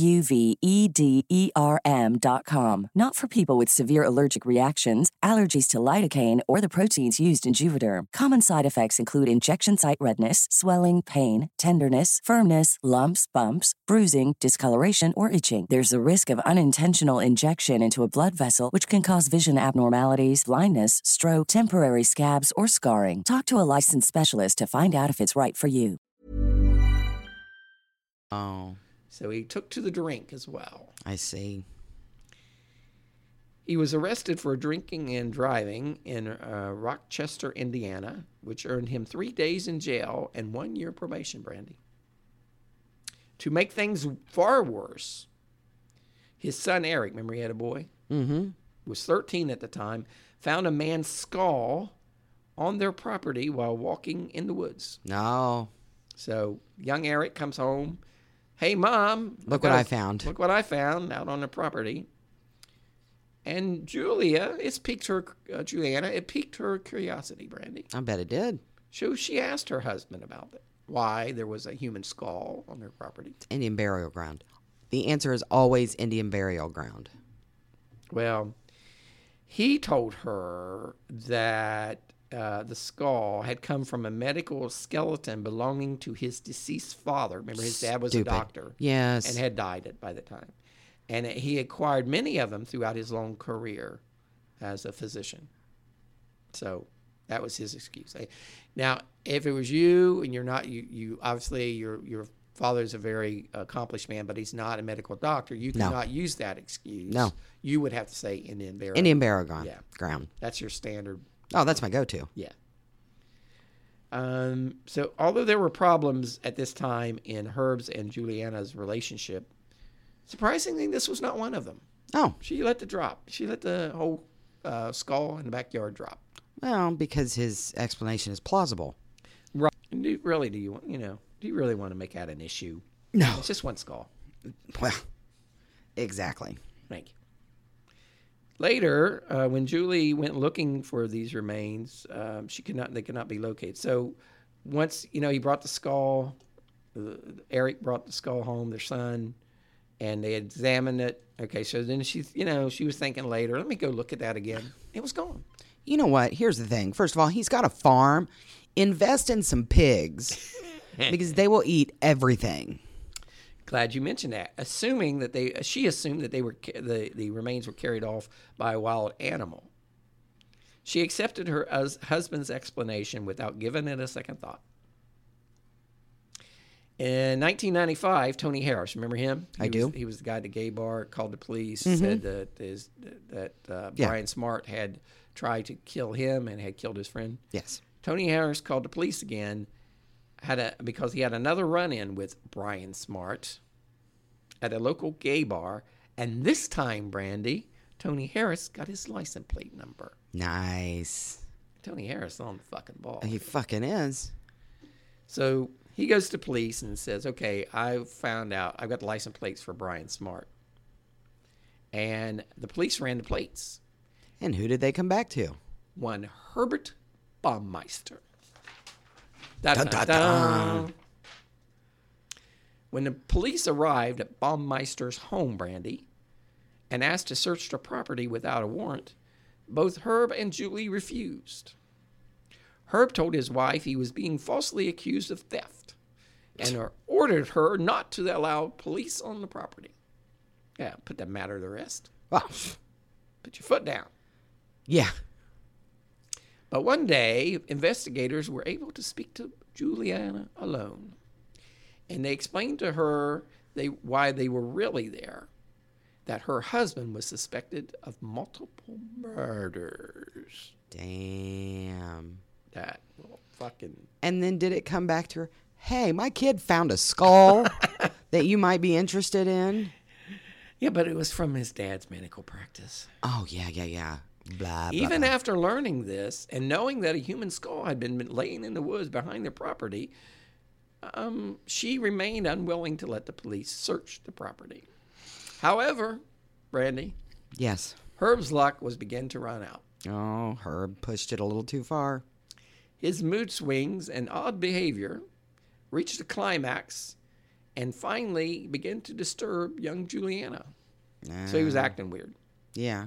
Juvederm.com. Not for people with severe allergic reactions, allergies to lidocaine, or the proteins used in Juvederm. Common side effects include injection site redness, swelling, pain, tenderness, firmness, lumps, bumps, bruising, discoloration, or itching. There's a risk of unintentional injection into a blood vessel, which can cause vision abnormalities, blindness, stroke, temporary scabs, or scarring. Talk to a licensed specialist to find out if it's right for you. Oh, So he took to the drink as well. I see. He was arrested for drinking and driving in Rochester, Indiana, which earned him 3 days in jail and 1 year probation, Brandy. To make things far worse, his son Eric, remember he had a boy? Was 13 at the time, found a man's skull on their property while walking in the woods. No. So young Eric comes home. Hey, Mom. Look what I found. Look what I found out on the property. And Juliana, it piqued her curiosity, Brandy. I bet it did. So she asked her husband about it, why there was a human skull on their property. Indian burial ground. The answer is always Indian burial ground. Well, he told her that the skull had come from a medical skeleton belonging to his deceased father. Remember, his dad was a doctor. Yes. And had died by the time. And he acquired many of them throughout his long career as a physician. So That was his excuse. Now, if it was you and you're not, you obviously your father's a very accomplished man, but he's not a medical doctor. You cannot use that excuse. No. You would have to say Indian burial. Indian burial Yeah. ground. That's your standard. Oh, that's my go-to. Yeah. So although there were problems at this time in Herb's and Juliana's relationship, surprisingly, this was not one of them. Oh, She let it drop. She let the whole skull in the backyard drop. well, because his explanation is plausible. Right. And do you really want to make that an issue? No. It's just one skull. Well, exactly. Thank you. Later, when Julie went looking for these remains, they could not be located. So once, he brought the skull, Eric brought the skull home, their son, and they examined it. Okay, so then she was thinking later, let me go look at that again. It was gone. You know what? Here's the thing. First of all, he's got a farm. Invest in some pigs because they will eat everything. Glad you mentioned that. She assumed that the remains were carried off by a wild animal. She accepted her husband's explanation without giving it a second thought. In 1995, Tony Harris, remember him? He was the guy at the gay bar, called the police, said that Brian Smart had tried to kill him and had killed his friend. Yes. Tony Harris called the police again because he had another run-in with Brian Smart at a local gay bar, and this time, Brandy, Tony Harris got his license plate number. Nice. Tony Harris on the fucking ball. He fucking is. So he goes to police and says, okay, I found out I've got the license plates for Brian Smart. And the police ran the plates. And who did they come back to? One Herbert Baumeister. Dun, dun, dun. When the police arrived at Baumeister's home, Brandy, and asked to search the property without a warrant, both Herb and Julie refused. Herb told his wife he was being falsely accused of theft and ordered her not to allow police on the property. Yeah, put that matter to rest. Well, Put your foot down. yeah. But one day, investigators were able to speak to Juliana alone. And they explained to her why they were really there. That her husband was suspected of multiple murders. Damn. That little fucking... And then did it come back to her? Hey, my kid found a skull that you might be interested in. Yeah, but it was from his dad's medical practice. Oh, yeah. Blah, blah, Even blah. after learning this and knowing that a human skull had been laying in the woods behind their property, she remained unwilling to let the police search the property. However, Brandy, Yes. Herb's luck was beginning to run out. Oh, Herb pushed it a little too far. His mood swings and odd behavior reached a climax and finally began to disturb young Juliana. So he was acting weird. Yeah.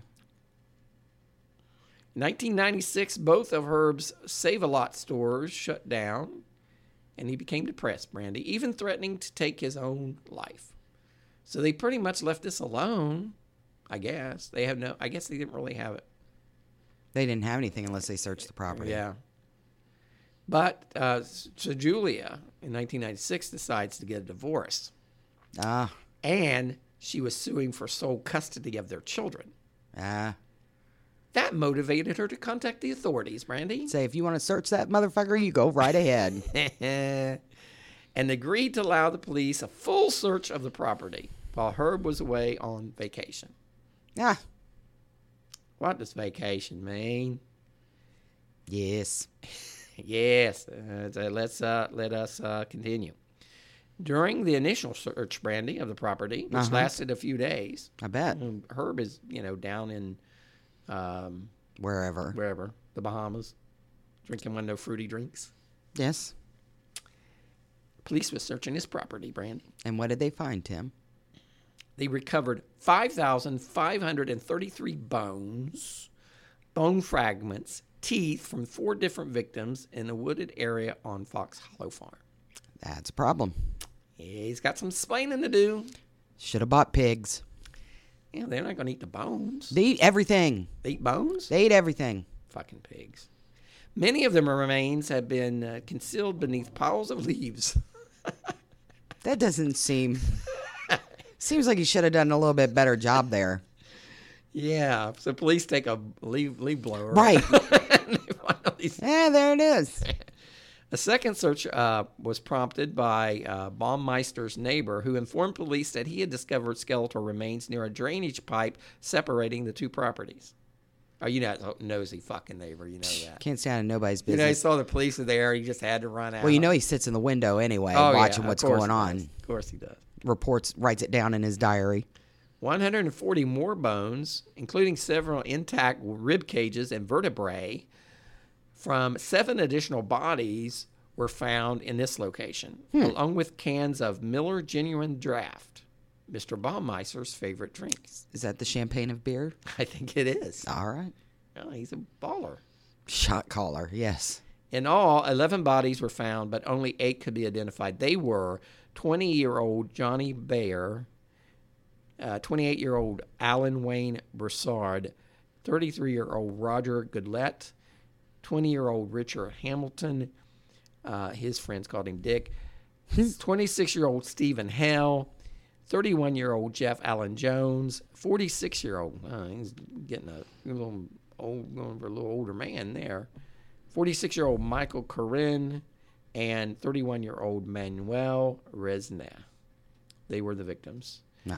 In 1996, both of Herb's Save-A-Lot stores shut down, and he became depressed, Brandy, even threatening to take his own life. So they pretty much left this alone, I guess. I guess they didn't really have it. They didn't have anything unless they searched the property. Yeah. But so Julia, in 1996, decides to get a divorce. Ah. And she was suing for sole custody of their children. That motivated her to contact the authorities, Brandy. Say, if you want to search that motherfucker, you go right ahead. And agreed to allow the police a full search of the property while Herb was away on vacation. Ah. What does vacation mean? Yes. Yes. Let us continue. During the initial search, Brandy, of the property, which lasted a few days. I bet. Herb is, down in Wherever. the Bahamas, drinking one of those fruity drinks. Yes. Police was searching his property, Brandy. And what did they find, Tim? They recovered 5,533 bones, bone fragments, teeth from 4 different victims in a wooded area on Fox Hollow Farm. That's a problem. Yeah, he's got some explaining to do. Should have bought pigs. Yeah, they're not going to eat the bones. They eat everything. They eat bones? They eat everything. Fucking pigs. Many of the remains have been concealed beneath piles of leaves. That doesn't seem... Seems like he should have done a little bit better job there. Yeah, so police take a leaf blower. Right. And they find all these. Yeah, there it is. A second search was prompted by Baumeister's neighbor, who informed police that he had discovered skeletal remains near a drainage pipe separating the two properties. Oh, you know, nosy fucking neighbor, you know that. Can't stand in nobody's You know, he business. saw the police were there. He just had to run out. Well, you know he sits in the window anyway, Oh, yeah, watching of what's course going he on. does. Of course he does. Writes it down in his diary. 140 more bones, including several intact rib cages and vertebrae, from 7 additional bodies were found in this location, along with cans of Miller Genuine Draft, Mr. Baumeister's favorite drink. Is that the champagne of beer? I think it is. All right. Oh, he's a baller. Shot caller, yes. In all, 11 bodies were found, but only 8 could be identified. They were 20-year-old Johnny Bayer, 28-year-old Alan Wayne Broussard, 33-year-old Roger Goodlett, 20-year-old Richard Hamilton, his friends called him Dick, 26-year-old Stephen Hale, 31-year-old Jeff Allen Jones, 46-year-old, he's getting a little old, going for a little older man there, 46-year-old Michael Corinne, and 31-year-old Manuel Resna. They were the victims. Nah.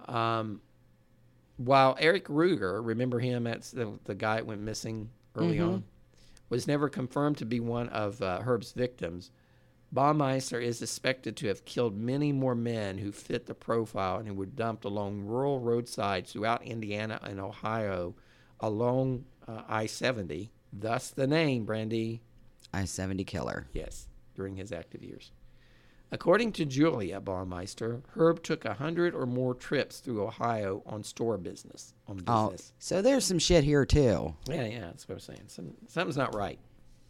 While Eric Ruger, remember him, that's the guy that went missing early on, was never confirmed to be one of Herb's victims, Baumeister is suspected to have killed many more men who fit the profile and who were dumped along rural roadsides throughout Indiana and Ohio along I-70. Thus the name, Brandy. I-70 killer. Yes, during his active years. According to Julia Baumeister, Herb took 100 or more trips through Ohio on store business. Oh, so there's some shit here too. Yeah, that's what I'm saying. Something's not right.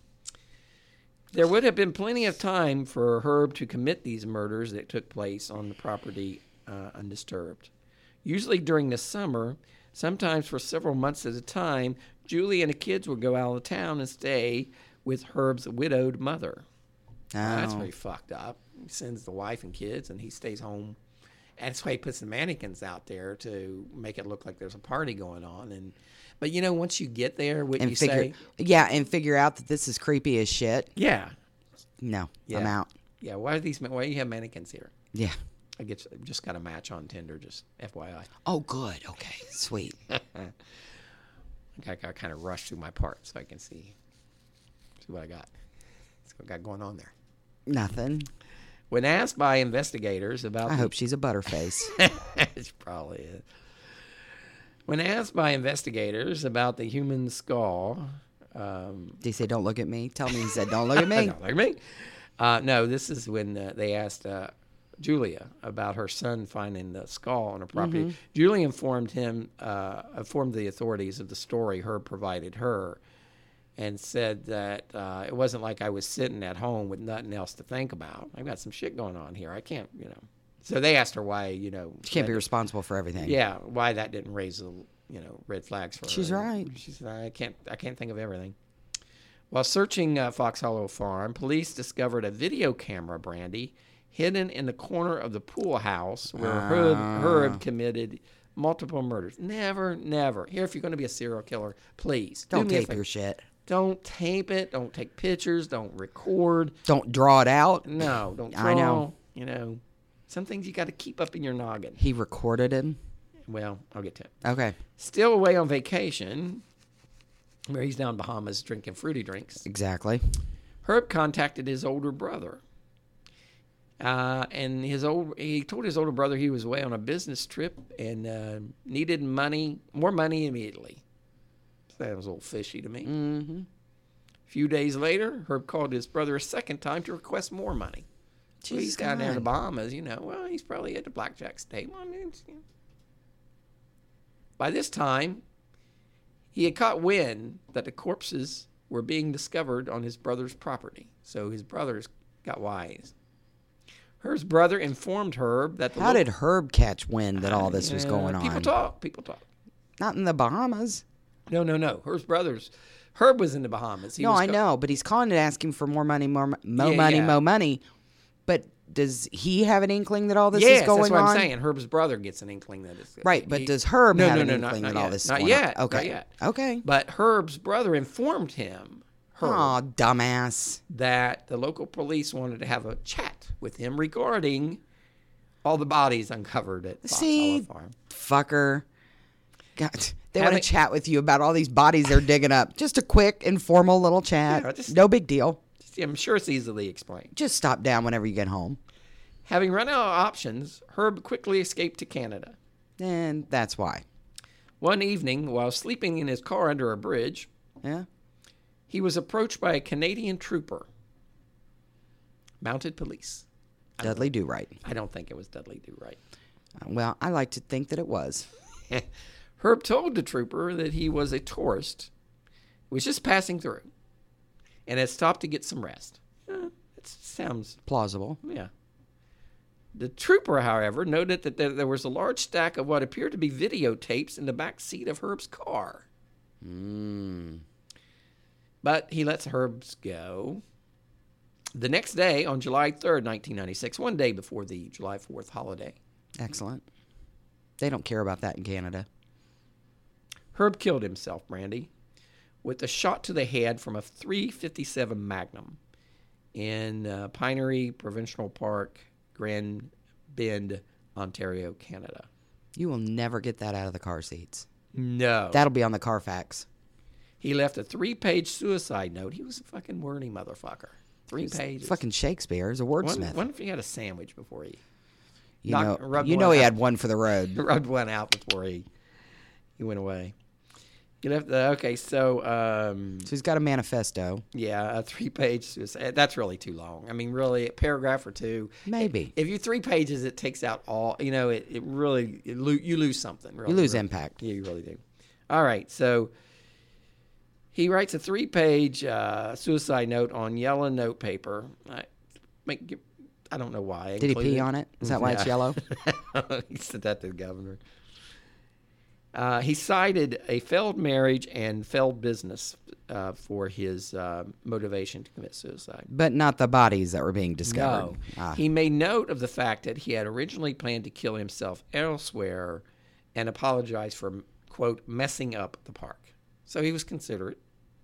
There would have been plenty of time for Herb to commit these murders that took place on the property undisturbed. Usually during the summer, sometimes for several months at a time, Julie and the kids would go out of town and stay with Herb's widowed mother. Now, that's very fucked up. He sends the wife and kids, and he stays home. And that's why he puts the mannequins out there to make it look like there's a party going on. But you know, once you get there, wouldn't you say? Yeah, and figure out that this is creepy as shit. Yeah. No, Yeah. I'm out. Yeah. Why do you have mannequins here? Yeah. I just got a match on Tinder, just FYI. Oh, good. Okay, sweet. I got to kind of rush through my part so I can see what I got. See what I got going on there. Nothing. When asked by investigators about... I hope she's a butterface. She probably is. When asked by investigators about the human skull... Did he say, don't look at me? Tell me he said, don't look at me. Don't look at me. No, this is when they asked Julia about her son finding the skull on her property. Mm-hmm. Julia informed the authorities of the story Herb provided her, and said that it wasn't like I was sitting at home with nothing else to think about. I've got some shit going on here. I can't, So they asked her why, She can't be responsible for everything. Yeah, why that didn't raise red flags for her. She's right. She said, I can't think of everything. While searching Fox Hollow Farm, police discovered a video camera, Brandy, hidden in the corner of the pool house where Herb committed multiple murders. Never. Here, if you're going to be a serial killer, please Don't do me a tape favor. your shit. Don't tape it. Don't take pictures. Don't record. Don't draw it out. No, don't draw. I know. Some things you got to keep up in your noggin. He recorded him. Well, I'll get to it. Okay. Still away on vacation, where he's down in Bahamas drinking fruity drinks, Exactly. Herb contacted his older brother. And he told his older brother he was away on a business trip and needed more money immediately. So that was a little fishy to me. Mm-hmm. A few days later, Herb called his brother a second time to request more money. So he's down there in the Bahamas, well, he's probably at the blackjack table. By this time, he had caught wind that the corpses were being discovered on his brother's property. So his brothers got wise. Herb's brother informed Herb that How did Herb catch wind that all this was going on? People talk. Not in the Bahamas. No. Herb was in the Bahamas. I know, but he's calling to ask him for more money, more money. But does he have an inkling that all this is going on? That's what I'm saying. Herb's brother gets an inkling that it's... Right, but does Herb have an inkling that all this is going on? Not yet. Okay. But Herb's brother informed him, oh, dumbass, that the local police wanted to have a chat with him regarding all the bodies uncovered at Fox Hollow Farm. Fucker. God, they want to chat with you about all these bodies they're digging up. Just a quick, informal little chat. No big deal. I'm sure it's easily explained. Just stop down whenever you get home. Having run out of options, Herb quickly escaped to Canada. And that's why. One evening, while sleeping in his car under a bridge, he was approached by a Canadian trooper. Mounted police. Dudley Do-Right. I don't think it was Dudley Do-Right. Well, I like to think that it was. Herb told the trooper that he was a tourist who was just passing through and had stopped to get some rest. It sounds plausible. Yeah. The trooper, however, noted that there was a large stack of what appeared to be videotapes in the back seat of Herb's car. But he lets Herb's go. The next day, on July 3rd, 1996, one day before the July 4th holiday. Excellent. They don't care about that in Canada. Herb killed himself, Brandy, with a shot to the head from a .357 Magnum in Pinery Provincial Park, Grand Bend, Ontario, Canada. You will never get that out of the car seats. No. That'll be on the Carfax. He left a 3-page suicide note. He was a fucking wordy motherfucker. 3 pages. Fucking Shakespeare. He's a wordsmith. What if he had a sandwich before he... he had one for the road. Rubbed one out before he went away. He left so he's got a manifesto. Yeah, a 3-page suicide. That's really too long. I mean, really, a paragraph or two. Maybe. If you 3 pages, it takes out all, it really, you lose something. Really, you lose impact. Yeah, you really do. All right, so he writes a 3-page suicide note on yellow note paper. I don't know why. Did he pee on it? Is that why it's yellow? He said that to the governor. He cited a failed marriage and failed business for his motivation to commit suicide. But not the bodies that were being discovered. No. He made note of the fact that he had originally planned to kill himself elsewhere and apologized for, quote, messing up the park. So he was considerate.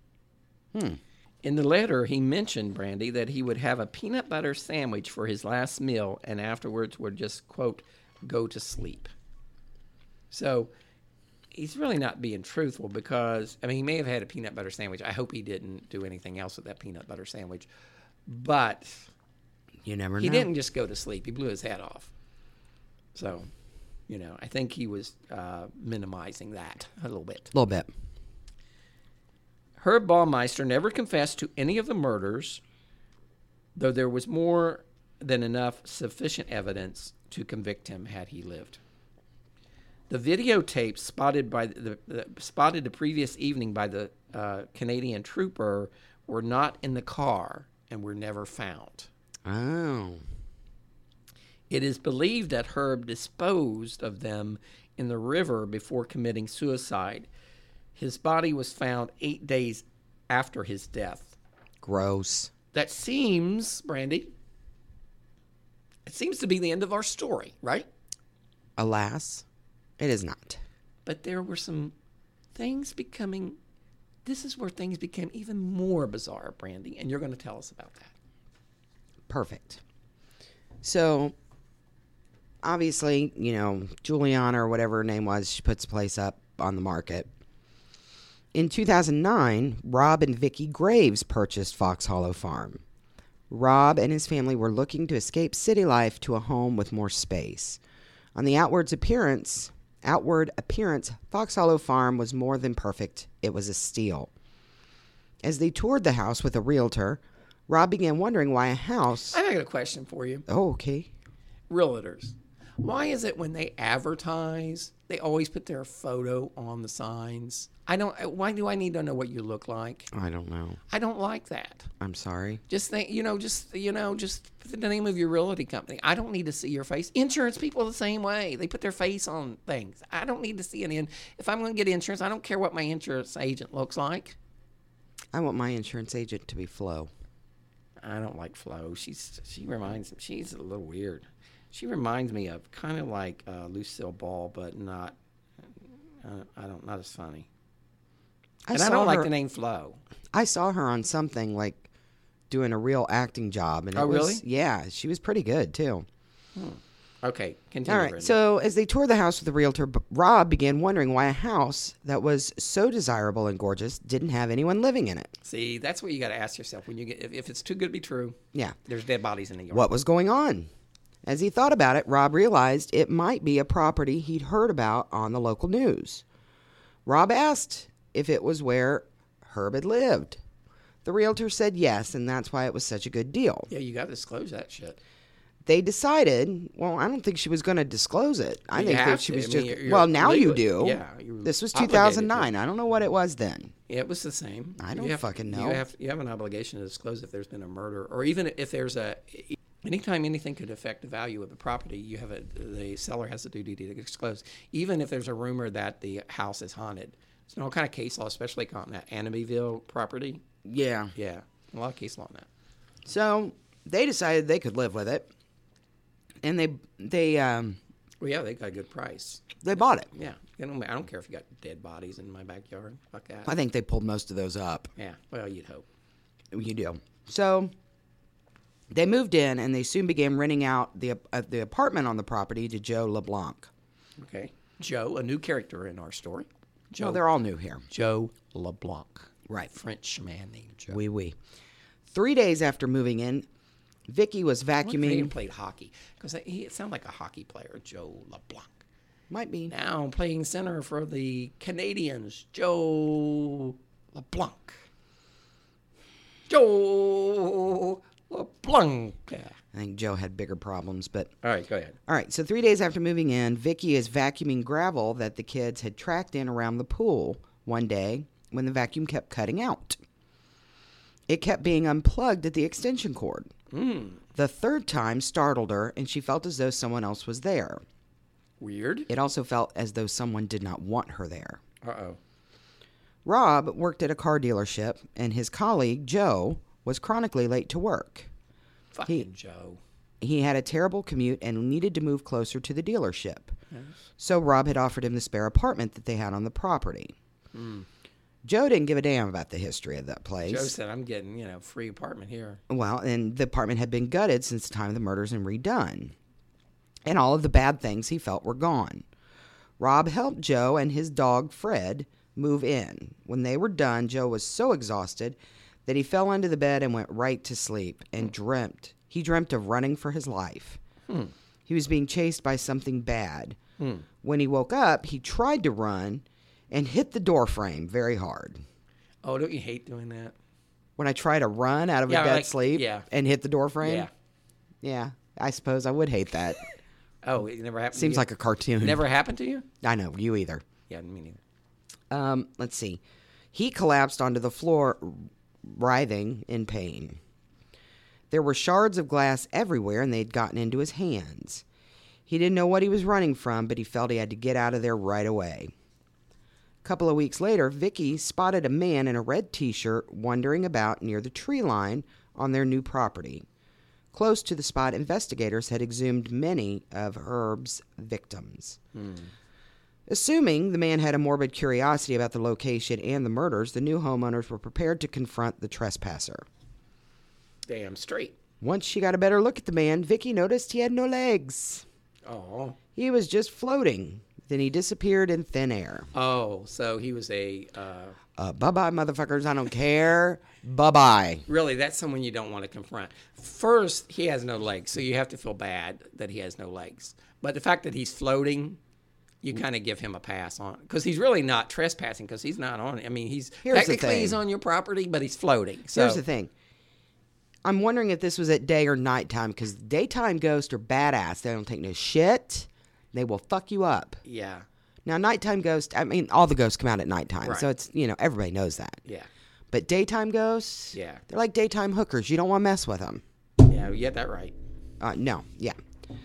In the letter, he mentioned, Brandy, that he would have a peanut butter sandwich for his last meal and afterwards would just, quote, go to sleep. So he's really not being truthful because, he may have had a peanut butter sandwich. I hope he didn't do anything else with that peanut butter sandwich. But you never know. He didn't just go to sleep. He blew his head off. So, I think he was minimizing that a little bit. A little bit. Herb Baumeister never confessed to any of the murders, though there was more than enough sufficient evidence to convict him had he lived. The videotapes spotted the previous evening by the Canadian trooper were not in the car and were never found. Oh. It is believed that Herb disposed of them in the river before committing suicide. His body was found 8 days after his death. Gross. That seems, Brandy, it seems to be the end of our story, right? Alas, it is not. But there were some things this is where things became even more bizarre, Brandy, and you're going to tell us about that. Perfect. So, obviously, Juliana or whatever her name was, she puts the place up on the market. In 2009, Rob and Vicki Graves purchased Fox Hollow Farm. Rob and his family were looking to escape city life to a home with more space. On the outward appearance, Fox Hollow Farm was more than perfect. It was a steal. As they toured the house with a realtor, Rob began wondering why a house... I got a question for you. Oh, okay. Realtors. Why is it when they advertise, they always put their photo on the signs? Why do I need to know what you look like? I don't know. I don't like that. I'm sorry. Just think, just put the name of your realty company. I don't need to see your face. Insurance people are the same way. They put their face on things. I don't need to see any. If I'm going to get insurance, I don't care what my insurance agent looks like. I want my insurance agent to be Flo. I don't like Flo. She's a little weird. She reminds me of kind of like Lucille Ball, but not. Not as funny. I don't like the name Flo. I saw her on something like doing a real acting job, and really? Yeah, she was pretty good too. Okay, continue. All right. Brenda. So as they toured the house with the realtor, Rob began wondering why a house that was so desirable and gorgeous didn't have anyone living in it. See, that's what you got to ask yourself when you get if it's too good to be true. Yeah. There's dead bodies in the yard. What was going on? As he thought about it, Rob realized it might be a property he'd heard about on the local news. Rob asked if it was where Herb had lived. The realtor said yes, and that's why it was such a good deal. Yeah, you got to disclose that shit. They decided, well, I don't think she was going to disclose it. I You think have that she to. was I mean, just, you're well, now you legally- do. yeah, you're This was obligated 2009. I don't know what it was then. Yeah, it was the same. I don't fucking know. You have an obligation to disclose if there's been a murder, or even if there's anytime anything could affect the value of the property, the seller has a duty to disclose. Even if there's a rumor that the house is haunted. There's no kind of case law, especially on that Amityville property. Yeah. Yeah, a lot of case law on that. So they decided they could live with it, and they Well, yeah, they got a good price. bought it. Yeah, I don't care if you got dead bodies in my backyard. Fuck that. I think they pulled most of those up. Yeah, well, you'd hope. You do. So they moved in, and they soon began renting out the apartment on the property to Joe LeBlanc. Okay, Joe, a new character in our story. Joe, Well, they're all new here. Joe LeBlanc, Right. French man named Joe. Oui. 3 days after moving in, Vicky was I wonder if he vacuuming. played hockey because it sounded like a hockey player, Joe LeBlanc. Might be. Now playing center for the Canadians, Joe LeBlanc. Joe LeBlanc. I think Joe had bigger problems, but All right, go ahead. all right. So 3 days after moving in, Vicky is vacuuming gravel that the kids had tracked in around the pool one day when the vacuum kept cutting out. It kept being unplugged at the extension cord. The third time startled her, and she felt as though someone else was there. Weird. It also felt as though someone did not want her there. Uh-oh. Rob worked at a car dealership, and his colleague, Joe, was chronically late to work. Fucking Joe. He had a terrible commute and needed to move closer to the dealership. So Rob had offered him the spare apartment that they had on the property. Joe didn't give a damn about the history of that place. Joe said, I'm getting, free apartment here. Well, and the apartment had been gutted since the time of the murders and redone. And all of the bad things he felt were gone. Rob helped Joe and his dog, Fred, move in. When they were done, Joe was so exhausted that he fell into the bed and went right to sleep and dreamt. He dreamt of running for his life. He was being chased by something bad. When he woke up, he tried to run and hit the door frame very hard. Oh, don't you hate doing that? When I try to run out of a Yeah, dead like- sleep yeah. and hit the door frame? Yeah. Yeah, I suppose I would hate that. Oh, it never happened to Seems you? like a cartoon. Never happened to you? I know, you either. Yeah, me neither. Let's see. He collapsed onto the floor, writhing in pain. There were shards of glass everywhere, and they'd gotten into his hands. He didn't know what he was running from, but he felt he had to get out of there right away. A couple of weeks later, Vicky spotted a man in a red T-shirt wandering about near the tree line on their new property. Close to the spot, investigators had exhumed many of Herb's victims. Assuming the man had a morbid curiosity about the location and the murders, the new homeowners were prepared to confront the trespasser. Damn straight. Once she got a better look at the man, Vicky noticed he had no legs. Oh. He was just floating. Then he disappeared in thin air. Oh, so he was a... Bye-bye, motherfuckers. I don't care. Bye-bye. Really, that's someone you don't want to confront. First, he has no legs, so you have to feel bad that he has no legs. But the fact that he's floating, you kind of give him a pass on, because he's really not trespassing, because he's not on it. I mean, Here's the technically he's thing. on your property, but he's floating. So Here's the thing. I'm wondering if this was at day or nighttime, because daytime ghosts are badass. They don't take no shit. They will fuck you up. Yeah. Now, nighttime ghosts, I mean, all the ghosts come out at nighttime. Right. So it's, everybody knows that. Yeah. But daytime ghosts, Yeah. they're like daytime hookers. You don't want to mess with them. Yeah, you get that right. No, yeah.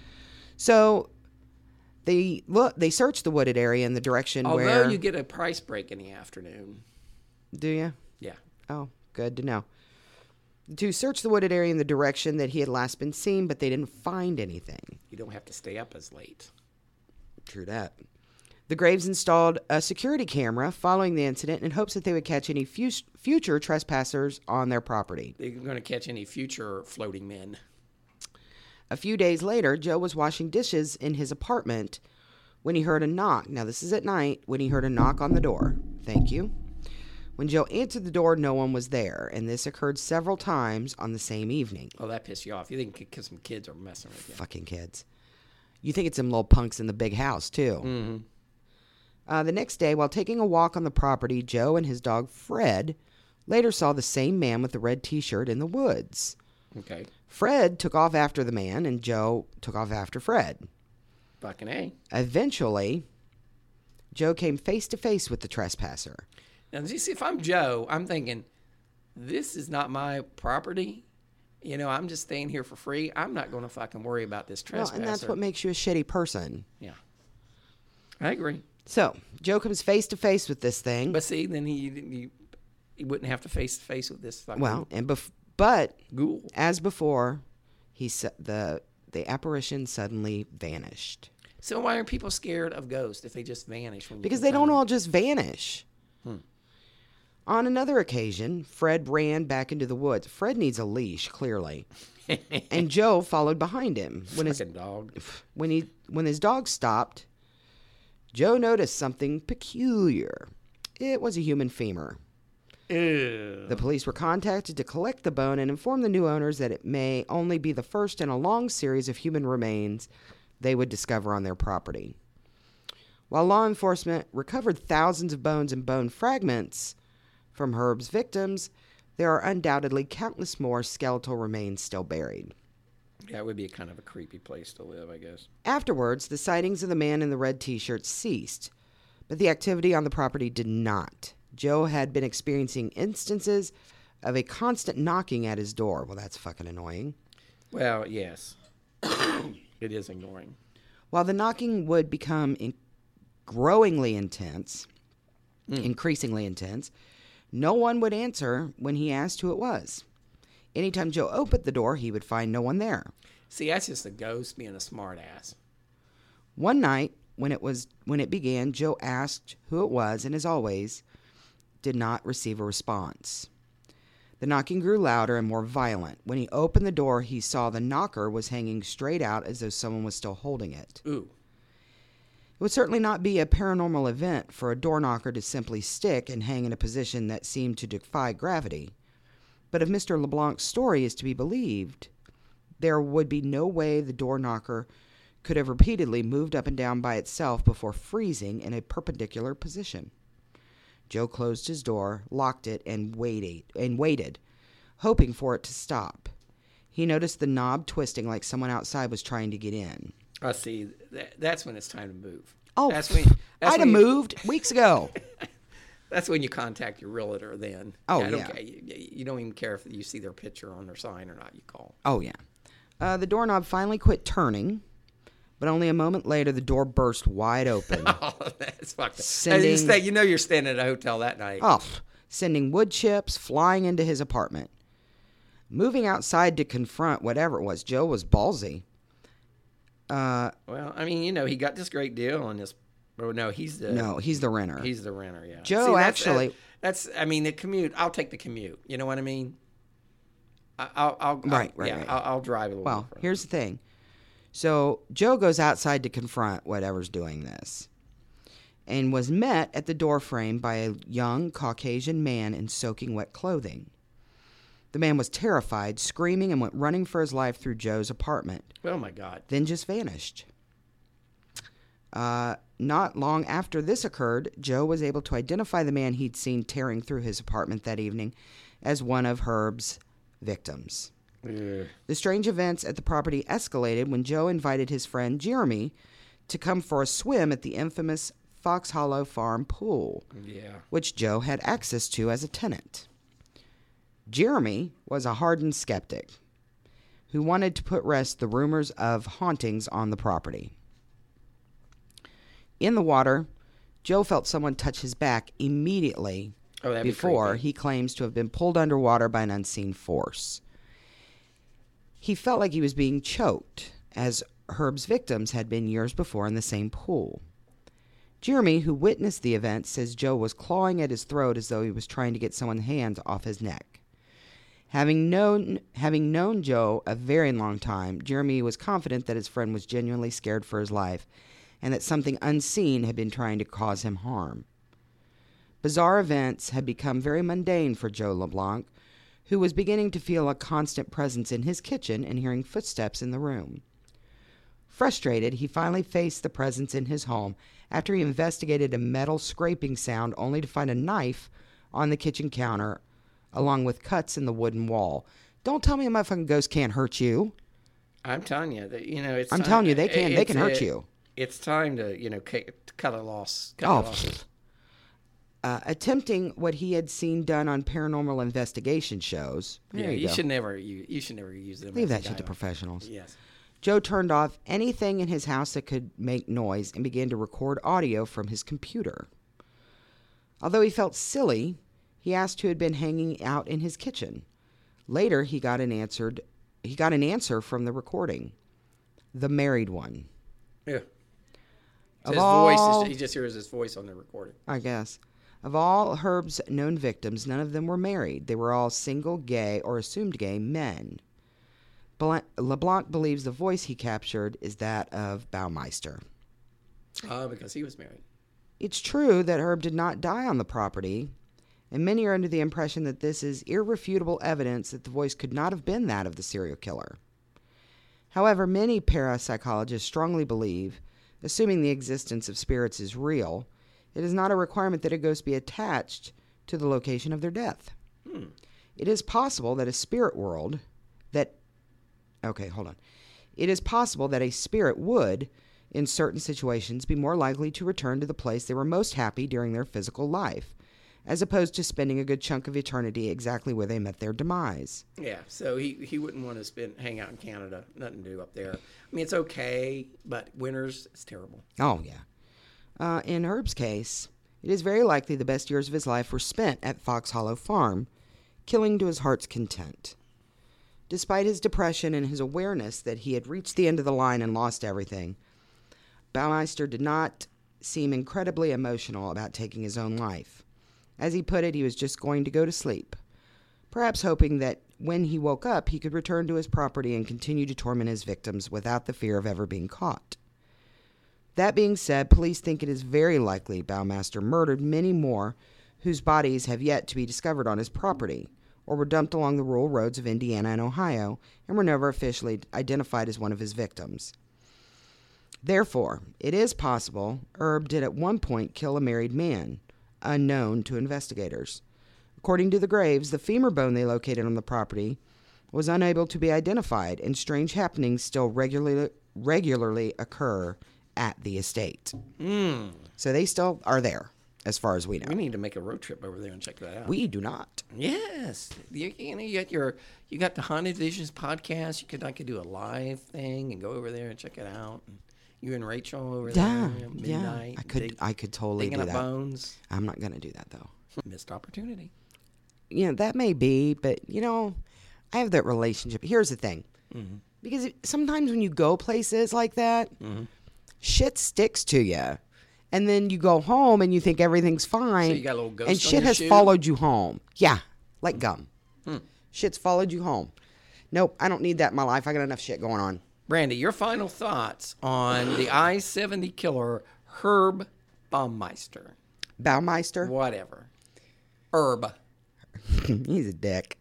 So they search the wooded area in the direction where... Although you get a price break in the afternoon. Do you? Yeah. Oh, good to know. To search the wooded area in the direction that he had last been seen, but they didn't find anything. You don't have to stay up as late. True that. The Graves installed a security camera following the incident in hopes that they would catch any future trespassers on their property. They're going to catch any future floating men. A few days later, Joe was washing dishes in his apartment when he heard a knock. Now, this is at night, when he heard a knock on the door. Thank you. When Joe answered the door, no one was there, and this occurred several times on the same evening. Oh, that pissed you off. You think because some kids are messing with you. Fucking kids. You think it's them little punks in the big house, too. Mm-hmm. The next day, while taking a walk on the property, Joe and his dog, Fred, later saw the same man with the red T-shirt in the woods. Okay. Fred took off after the man, and Joe took off after Fred. Fucking A. Eventually, Joe came face to face with the trespasser. Now, you see, if I'm Joe, I'm thinking, this is not my property. I'm just staying here for free. I'm not going to fucking worry about this trespasser. Well, and that's what makes you a shitty person. Yeah. I agree. So, Joe comes face to face with this thing. But see, then he wouldn't have to face with this fucking but ghoul. As before, the apparition suddenly vanished. So why are people scared of ghosts if they just vanish? Because they don't all just vanish. On another occasion, Fred ran back into the woods. Fred needs a leash, clearly. And Joe followed behind him. When his dog. When his dog stopped, Joe noticed something peculiar. It was a human femur. Ew. The police were contacted to collect the bone and inform the new owners that it may only be the first in a long series of human remains they would discover on their property. While law enforcement recovered thousands of bones and bone fragments from Herb's victims, there are undoubtedly countless more skeletal remains still buried. Yeah, it would be kind of a creepy place to live, I guess. Afterwards, the sightings of the man in the red T-shirt ceased, but the activity on the property did not. Joe had been experiencing instances of a constant knocking at his door. Well, that's fucking annoying. Well, yes. It is annoying. While the knocking would become increasingly intense, no one would answer when he asked who it was. Anytime Joe opened the door, he would find no one there. See, that's just a ghost being a smart ass. One night, when it began, Joe asked who it was, and as always, did not receive a response. The knocking grew louder and more violent. When he opened the door, he saw the knocker was hanging straight out as though someone was still holding it. Ooh. It would certainly not be a paranormal event for a door knocker to simply stick and hang in a position that seemed to defy gravity. But if Mr. LeBlanc's story is to be believed, there would be no way the door knocker could have repeatedly moved up and down by itself before freezing in a perpendicular position. Joe closed his door, locked it, and waited, hoping for it to stop. He noticed the knob twisting like someone outside was trying to get in. I see. That's when it's time to move. Oh, I'd have moved weeks ago. That's when you contact your realtor then. Oh, yeah. You don't even care if you see their picture on their sign or not. You call. Oh, yeah. The doorknob finally quit turning, but only a moment later the door burst wide open. Oh, that's fucked up. You're staying at a hotel that night. Oh, sending wood chips flying into his apartment. Moving outside to confront whatever it was, Joe was ballsy. Well, I mean, he got this great deal on this. Oh, no, he's the renter. He's the renter, yeah. Joe, that's the commute. I'll take the commute. You know what I mean? I'll right. I'll drive a little. Well, here's the thing. So Joe goes outside to confront whatever's doing this, and was met at the doorframe by a young Caucasian man in soaking wet clothing. The man was terrified, screaming, and went running for his life through Joe's apartment. Oh, my God. Then just vanished. Not long after this occurred, Joe was able to identify the man he'd seen tearing through his apartment that evening as one of Herb's victims. The strange events at the property escalated when Joe invited his friend Jeremy to come for a swim at the infamous Fox Hollow Farm pool, which Joe had access to as a tenant. Jeremy was a hardened skeptic who wanted to put rest the rumors of hauntings on the property. In the water, Joe felt someone touch his back immediately before he claims to have been pulled underwater by an unseen force. He felt like he was being choked, as Herb's victims had been years before in the same pool. Jeremy, who witnessed the event, says Joe was clawing at his throat as though he was trying to get someone's hands off his neck. Having known Joe a very long time, Jeremy was confident that his friend was genuinely scared for his life and that something unseen had been trying to cause him harm. Bizarre events had become very mundane for Joe LeBlanc, who was beginning to feel a constant presence in his kitchen and hearing footsteps in the room. Frustrated, he finally faced the presence in his home after he investigated a metal scraping sound only to find a knife on the kitchen counter along with cuts in the wooden wall. Don't tell me a motherfucking ghost can't hurt you. I'm telling you that it's. I'm telling you they can. They can hurt you. It's time to cut a loss. Attempting what he had seen done on paranormal investigation shows. You should never use them. Leave that shit to professionals. Yes. Joe turned off anything in his house that could make noise and began to record audio from his computer. Although he felt silly, he asked who had been hanging out in his kitchen. Later, he got an answer from the recording. The married one. Yeah. He just hears his voice on the recording. I guess. Of all Herb's known victims, none of them were married. They were all single, gay, or assumed gay men. LeBlanc believes the voice he captured is that of Baumeister. Because he was married. It's true that Herb did not die on the property, and many are under the impression that this is irrefutable evidence that the voice could not have been that of the serial killer. However, many parapsychologists strongly believe, assuming the existence of spirits is real, it is not a requirement that a ghost be attached to the location of their death. It is possible that a spirit world It is possible that a spirit would, in certain situations, be more likely to return to the place they were most happy during their physical life, as opposed to spending a good chunk of eternity exactly where they met their demise. Yeah, so he wouldn't want to hang out in Canada. Nothing to do up there. I mean, it's okay, but winters, it's terrible. Oh, yeah. In Herb's case, it is very likely the best years of his life were spent at Fox Hollow Farm, killing to his heart's content. Despite his depression and his awareness that he had reached the end of the line and lost everything, Baumeister did not seem incredibly emotional about taking his own life. As he put it, he was just going to go to sleep, perhaps hoping that when he woke up, he could return to his property and continue to torment his victims without the fear of ever being caught. That being said, police think it is very likely Baumeister murdered many more whose bodies have yet to be discovered on his property, or were dumped along the rural roads of Indiana and Ohio, and were never officially identified as one of his victims. Therefore, it is possible Herb did at one point kill a married man, unknown to investigators. According to the graves, the femur bone they located on the property was unable to be identified, and strange happenings still regularly occur at the estate. So they still are there, as far as we know. We need to make a road trip over there and check that out. We do not. Yes, you got the Haunted Visions podcast. I could do a live thing and go over there and check it out. And you and Rachel over there, midnight. I could totally do that. Bones. I'm not gonna do that though. Missed opportunity. That may be, but I have that relationship. Here's the thing, because sometimes when you go places like that, shit sticks to you. And then you go home and you think everything's fine. So you got a little ghost and on shit your has shoe? followed you home. Yeah, like gum. Shit's followed you home. Nope, I don't need that in my life. I got enough shit going on. Brandy, your final thoughts on the I-70 killer, Herb Baumeister. Baumeister? Whatever. Herb. He's a dick.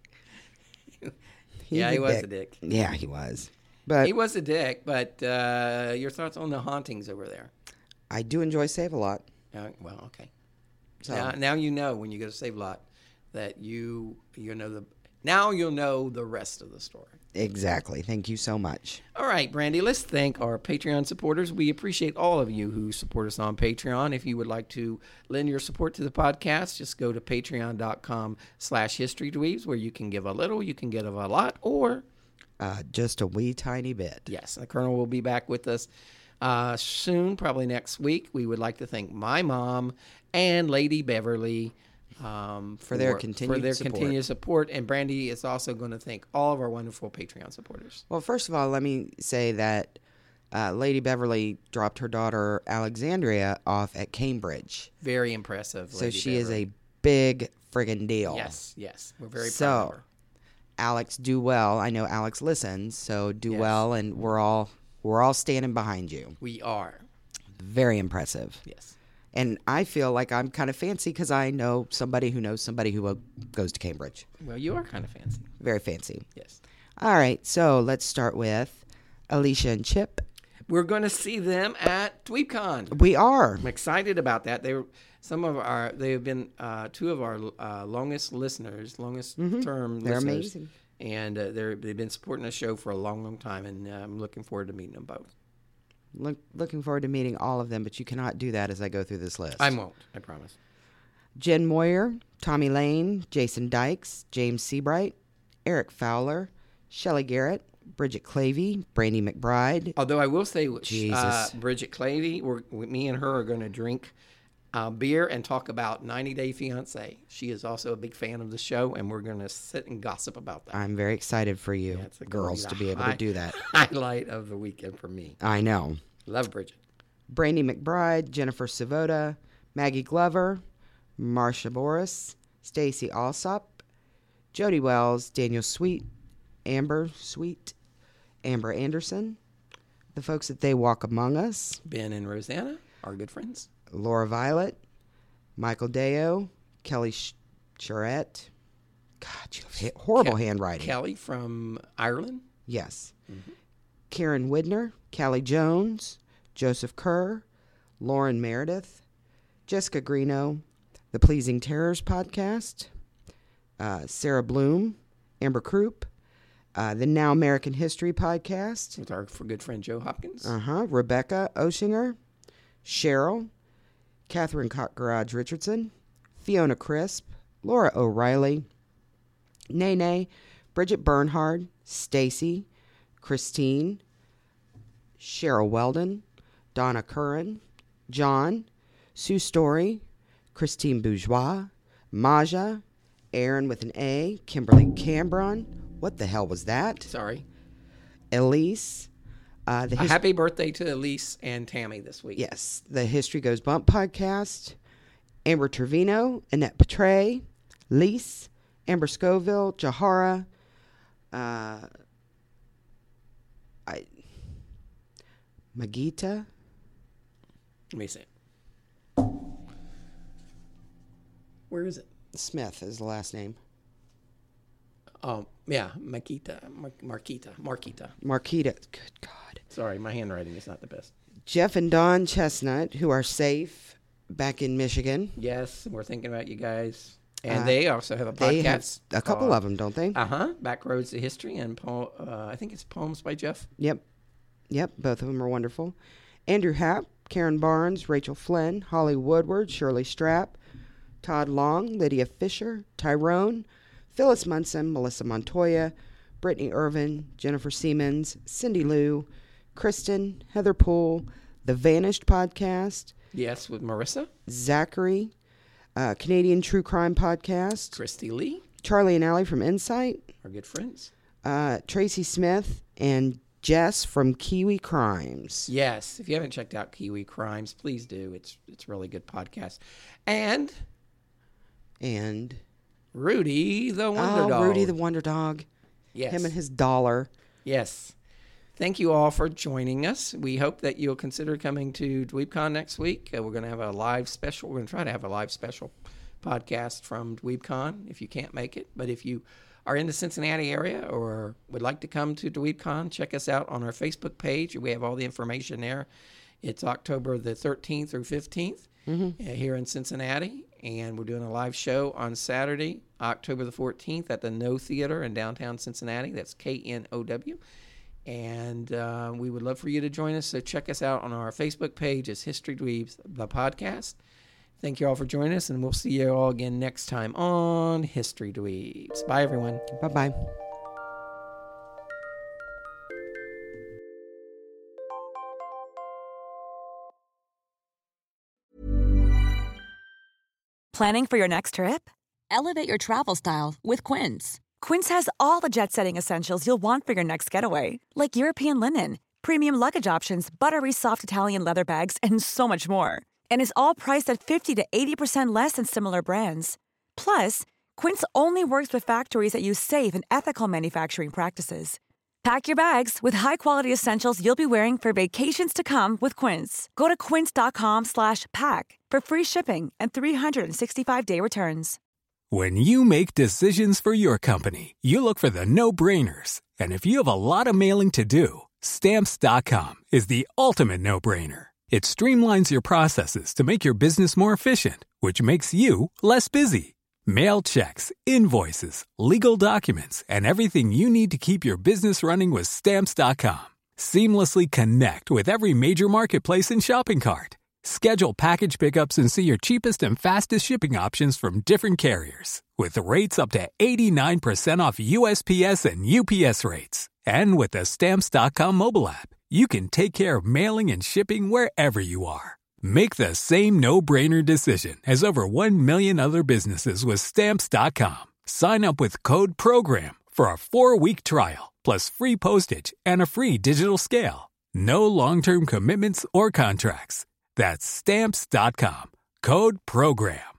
He was a dick. Yeah, he was. But he was a dick, but your thoughts on the hauntings over there? I do enjoy Save-A-Lot. Okay. So Now you know when you go to Save-A-Lot that you know Now you'll know the rest of the story. Exactly. Thank you so much. All right, Brandy, let's thank our Patreon supporters. We appreciate all of you who support us on Patreon. If you would like to lend your support to the podcast, just go to patreon.com/historydweebs, where you can give a little, you can give a lot, or... Just a wee tiny bit. Yes, the Colonel will be back with us soon, probably next week. We would like to thank my mom and Lady Beverly for their continued support. And Brandy is also going to thank all of our wonderful Patreon supporters. Well, first of all, let me say that Lady Beverly dropped her daughter Alexandria off at Cambridge. Very impressive. So she is a big friggin' deal. Yes. We're very proud of her. Alex, do well. I know Alex listens, so do well, and we're all standing behind you. We are. Very impressive. Yes. And I feel like I'm kind of fancy because I know somebody who knows somebody who goes to Cambridge. Well, you are kind of fancy. Very fancy. Yes. All right, so let's start with Alicia and Chip. We're going to see them at DweebCon. We are. I'm excited about that. They've been two of our longest listeners, term They're listeners. amazing. And they've been supporting the show for a long, long time, and I'm looking forward to meeting them both. Looking forward to meeting all of them, but you cannot do that as I go through this list. I won't, I promise. Jen Moyer, Tommy Lane, Jason Dykes, James Seabright, Eric Fowler, Shelley Garrett, Bridget Clavey, Brandy McBride. Although I will say, Jesus. Bridget Clavey, me and her are going to drink beer and talk about 90 Day Fiancé. She is also a big fan of the show, and we're going to sit and gossip about that. I'm very excited for you girls to be able to do that. Highlight of the weekend for me. I know. Love Bridget. Brandy McBride, Jennifer Savoda, Maggie Glover, Marsha Boris, Stacy Alsop, Jody Wells, Daniel Sweet, Amber Anderson, the folks that They Walk Among Us, Ben and Rosanna, our good friends. Laura Violet, Michael Deo, Kelly Charette. God, you have horrible handwriting. Kelly from Ireland. Yes. Mm-hmm. Karen Widner, Callie Jones, Joseph Kerr, Lauren Meredith, Jessica Greeno, The Pleasing Terrors Podcast, Sarah Bloom, Amber Croup, the Now American History Podcast. With our good friend Joe Hopkins. Rebecca Oshinger, Cheryl, Catherine Cock-Garage Richardson, Fiona Crisp, Laura O'Reilly, Nene, Bridget Bernhard, Stacy, Christine, Cheryl Weldon, Donna Curran, John, Sue Story, Christine Bourgeois, Maja, Aaron with an A, Kimberly Cambron. What the hell was that? Sorry. Elise. Happy birthday to Elise and Tammy this week. Yes. The History Goes Bump podcast. Amber Trevino, Annette Petray, Lise, Amber Scoville, Jahara, Magita. Let me see. Where is it? Smith is the last name. Yeah, Marquita. Marquita. Good God. Sorry, my handwriting is not the best. Jeff and Don Chestnut, who are safe back in Michigan. Yes, we're thinking about you guys. And they also have a podcast. They have a couple of them, don't they? Backroads to History, and I think it's Poems by Jeff. Yep, both of them are wonderful. Andrew Happ, Karen Barnes, Rachel Flynn, Holly Woodward, Shirley Strapp, Todd Long, Lydia Fisher, Tyrone, Phyllis Munson, Melissa Montoya, Brittany Irvin, Jennifer Siemens, Cindy Lou, Kristen, Heather Poole, The Vanished Podcast. Yes, with Marissa. Zachary, Canadian True Crime Podcast. Christy Lee. Charlie and Allie from Insight. Our good friends. Tracy Smith and Jess from Kiwi Crimes. Yes, if you haven't checked out Kiwi Crimes, please do. It's a really good podcast. And Rudy the Wonder Dog. Rudy the Wonder Dog. Yes. Him and his dollar. Yes. Thank you all for joining us. We hope that you'll consider coming to DweebCon next week. We're going to have a live special. We're going to try to have a live special podcast from DweebCon if you can't make it. But if you are in the Cincinnati area or would like to come to DweebCon, check us out on our Facebook page. We have all the information there. It's October the 13th through 15th. here in Cincinnati. And we're doing a live show on Saturday, October the 14th at the No Theater in downtown Cincinnati. That's KNOW. And we would love for you to join us. So check us out on our Facebook page as History Dweebs, the podcast. Thank you all for joining us, and we'll see you all again next time on History Dweebs. Bye, everyone. Bye-bye. Planning for your next trip? Elevate your travel style with Quince. Quince has all the jet-setting essentials you'll want for your next getaway, like European linen, premium luggage options, buttery soft Italian leather bags, and so much more. And is all priced at 50 to 80% less than similar brands. Plus, Quince only works with factories that use safe and ethical manufacturing practices. Pack your bags with high-quality essentials you'll be wearing for vacations to come with Quince. Go to quince.com/pack for free shipping and 365-day returns. When you make decisions for your company, you look for the no-brainers. And if you have a lot of mailing to do, Stamps.com is the ultimate no-brainer. It streamlines your processes to make your business more efficient, which makes you less busy. Mail checks, invoices, legal documents, and everything you need to keep your business running with Stamps.com. Seamlessly connect with every major marketplace and shopping cart. Schedule package pickups and see your cheapest and fastest shipping options from different carriers, with rates up to 89% off USPS and UPS rates. And with the Stamps.com mobile app, you can take care of mailing and shipping wherever you are. Make the same no-brainer decision as over 1 million other businesses with Stamps.com. Sign up with code PROGRAM for a 4-week trial, plus free postage and a free digital scale. No long-term commitments or contracts. That's Stamps.com. Code PROGRAM.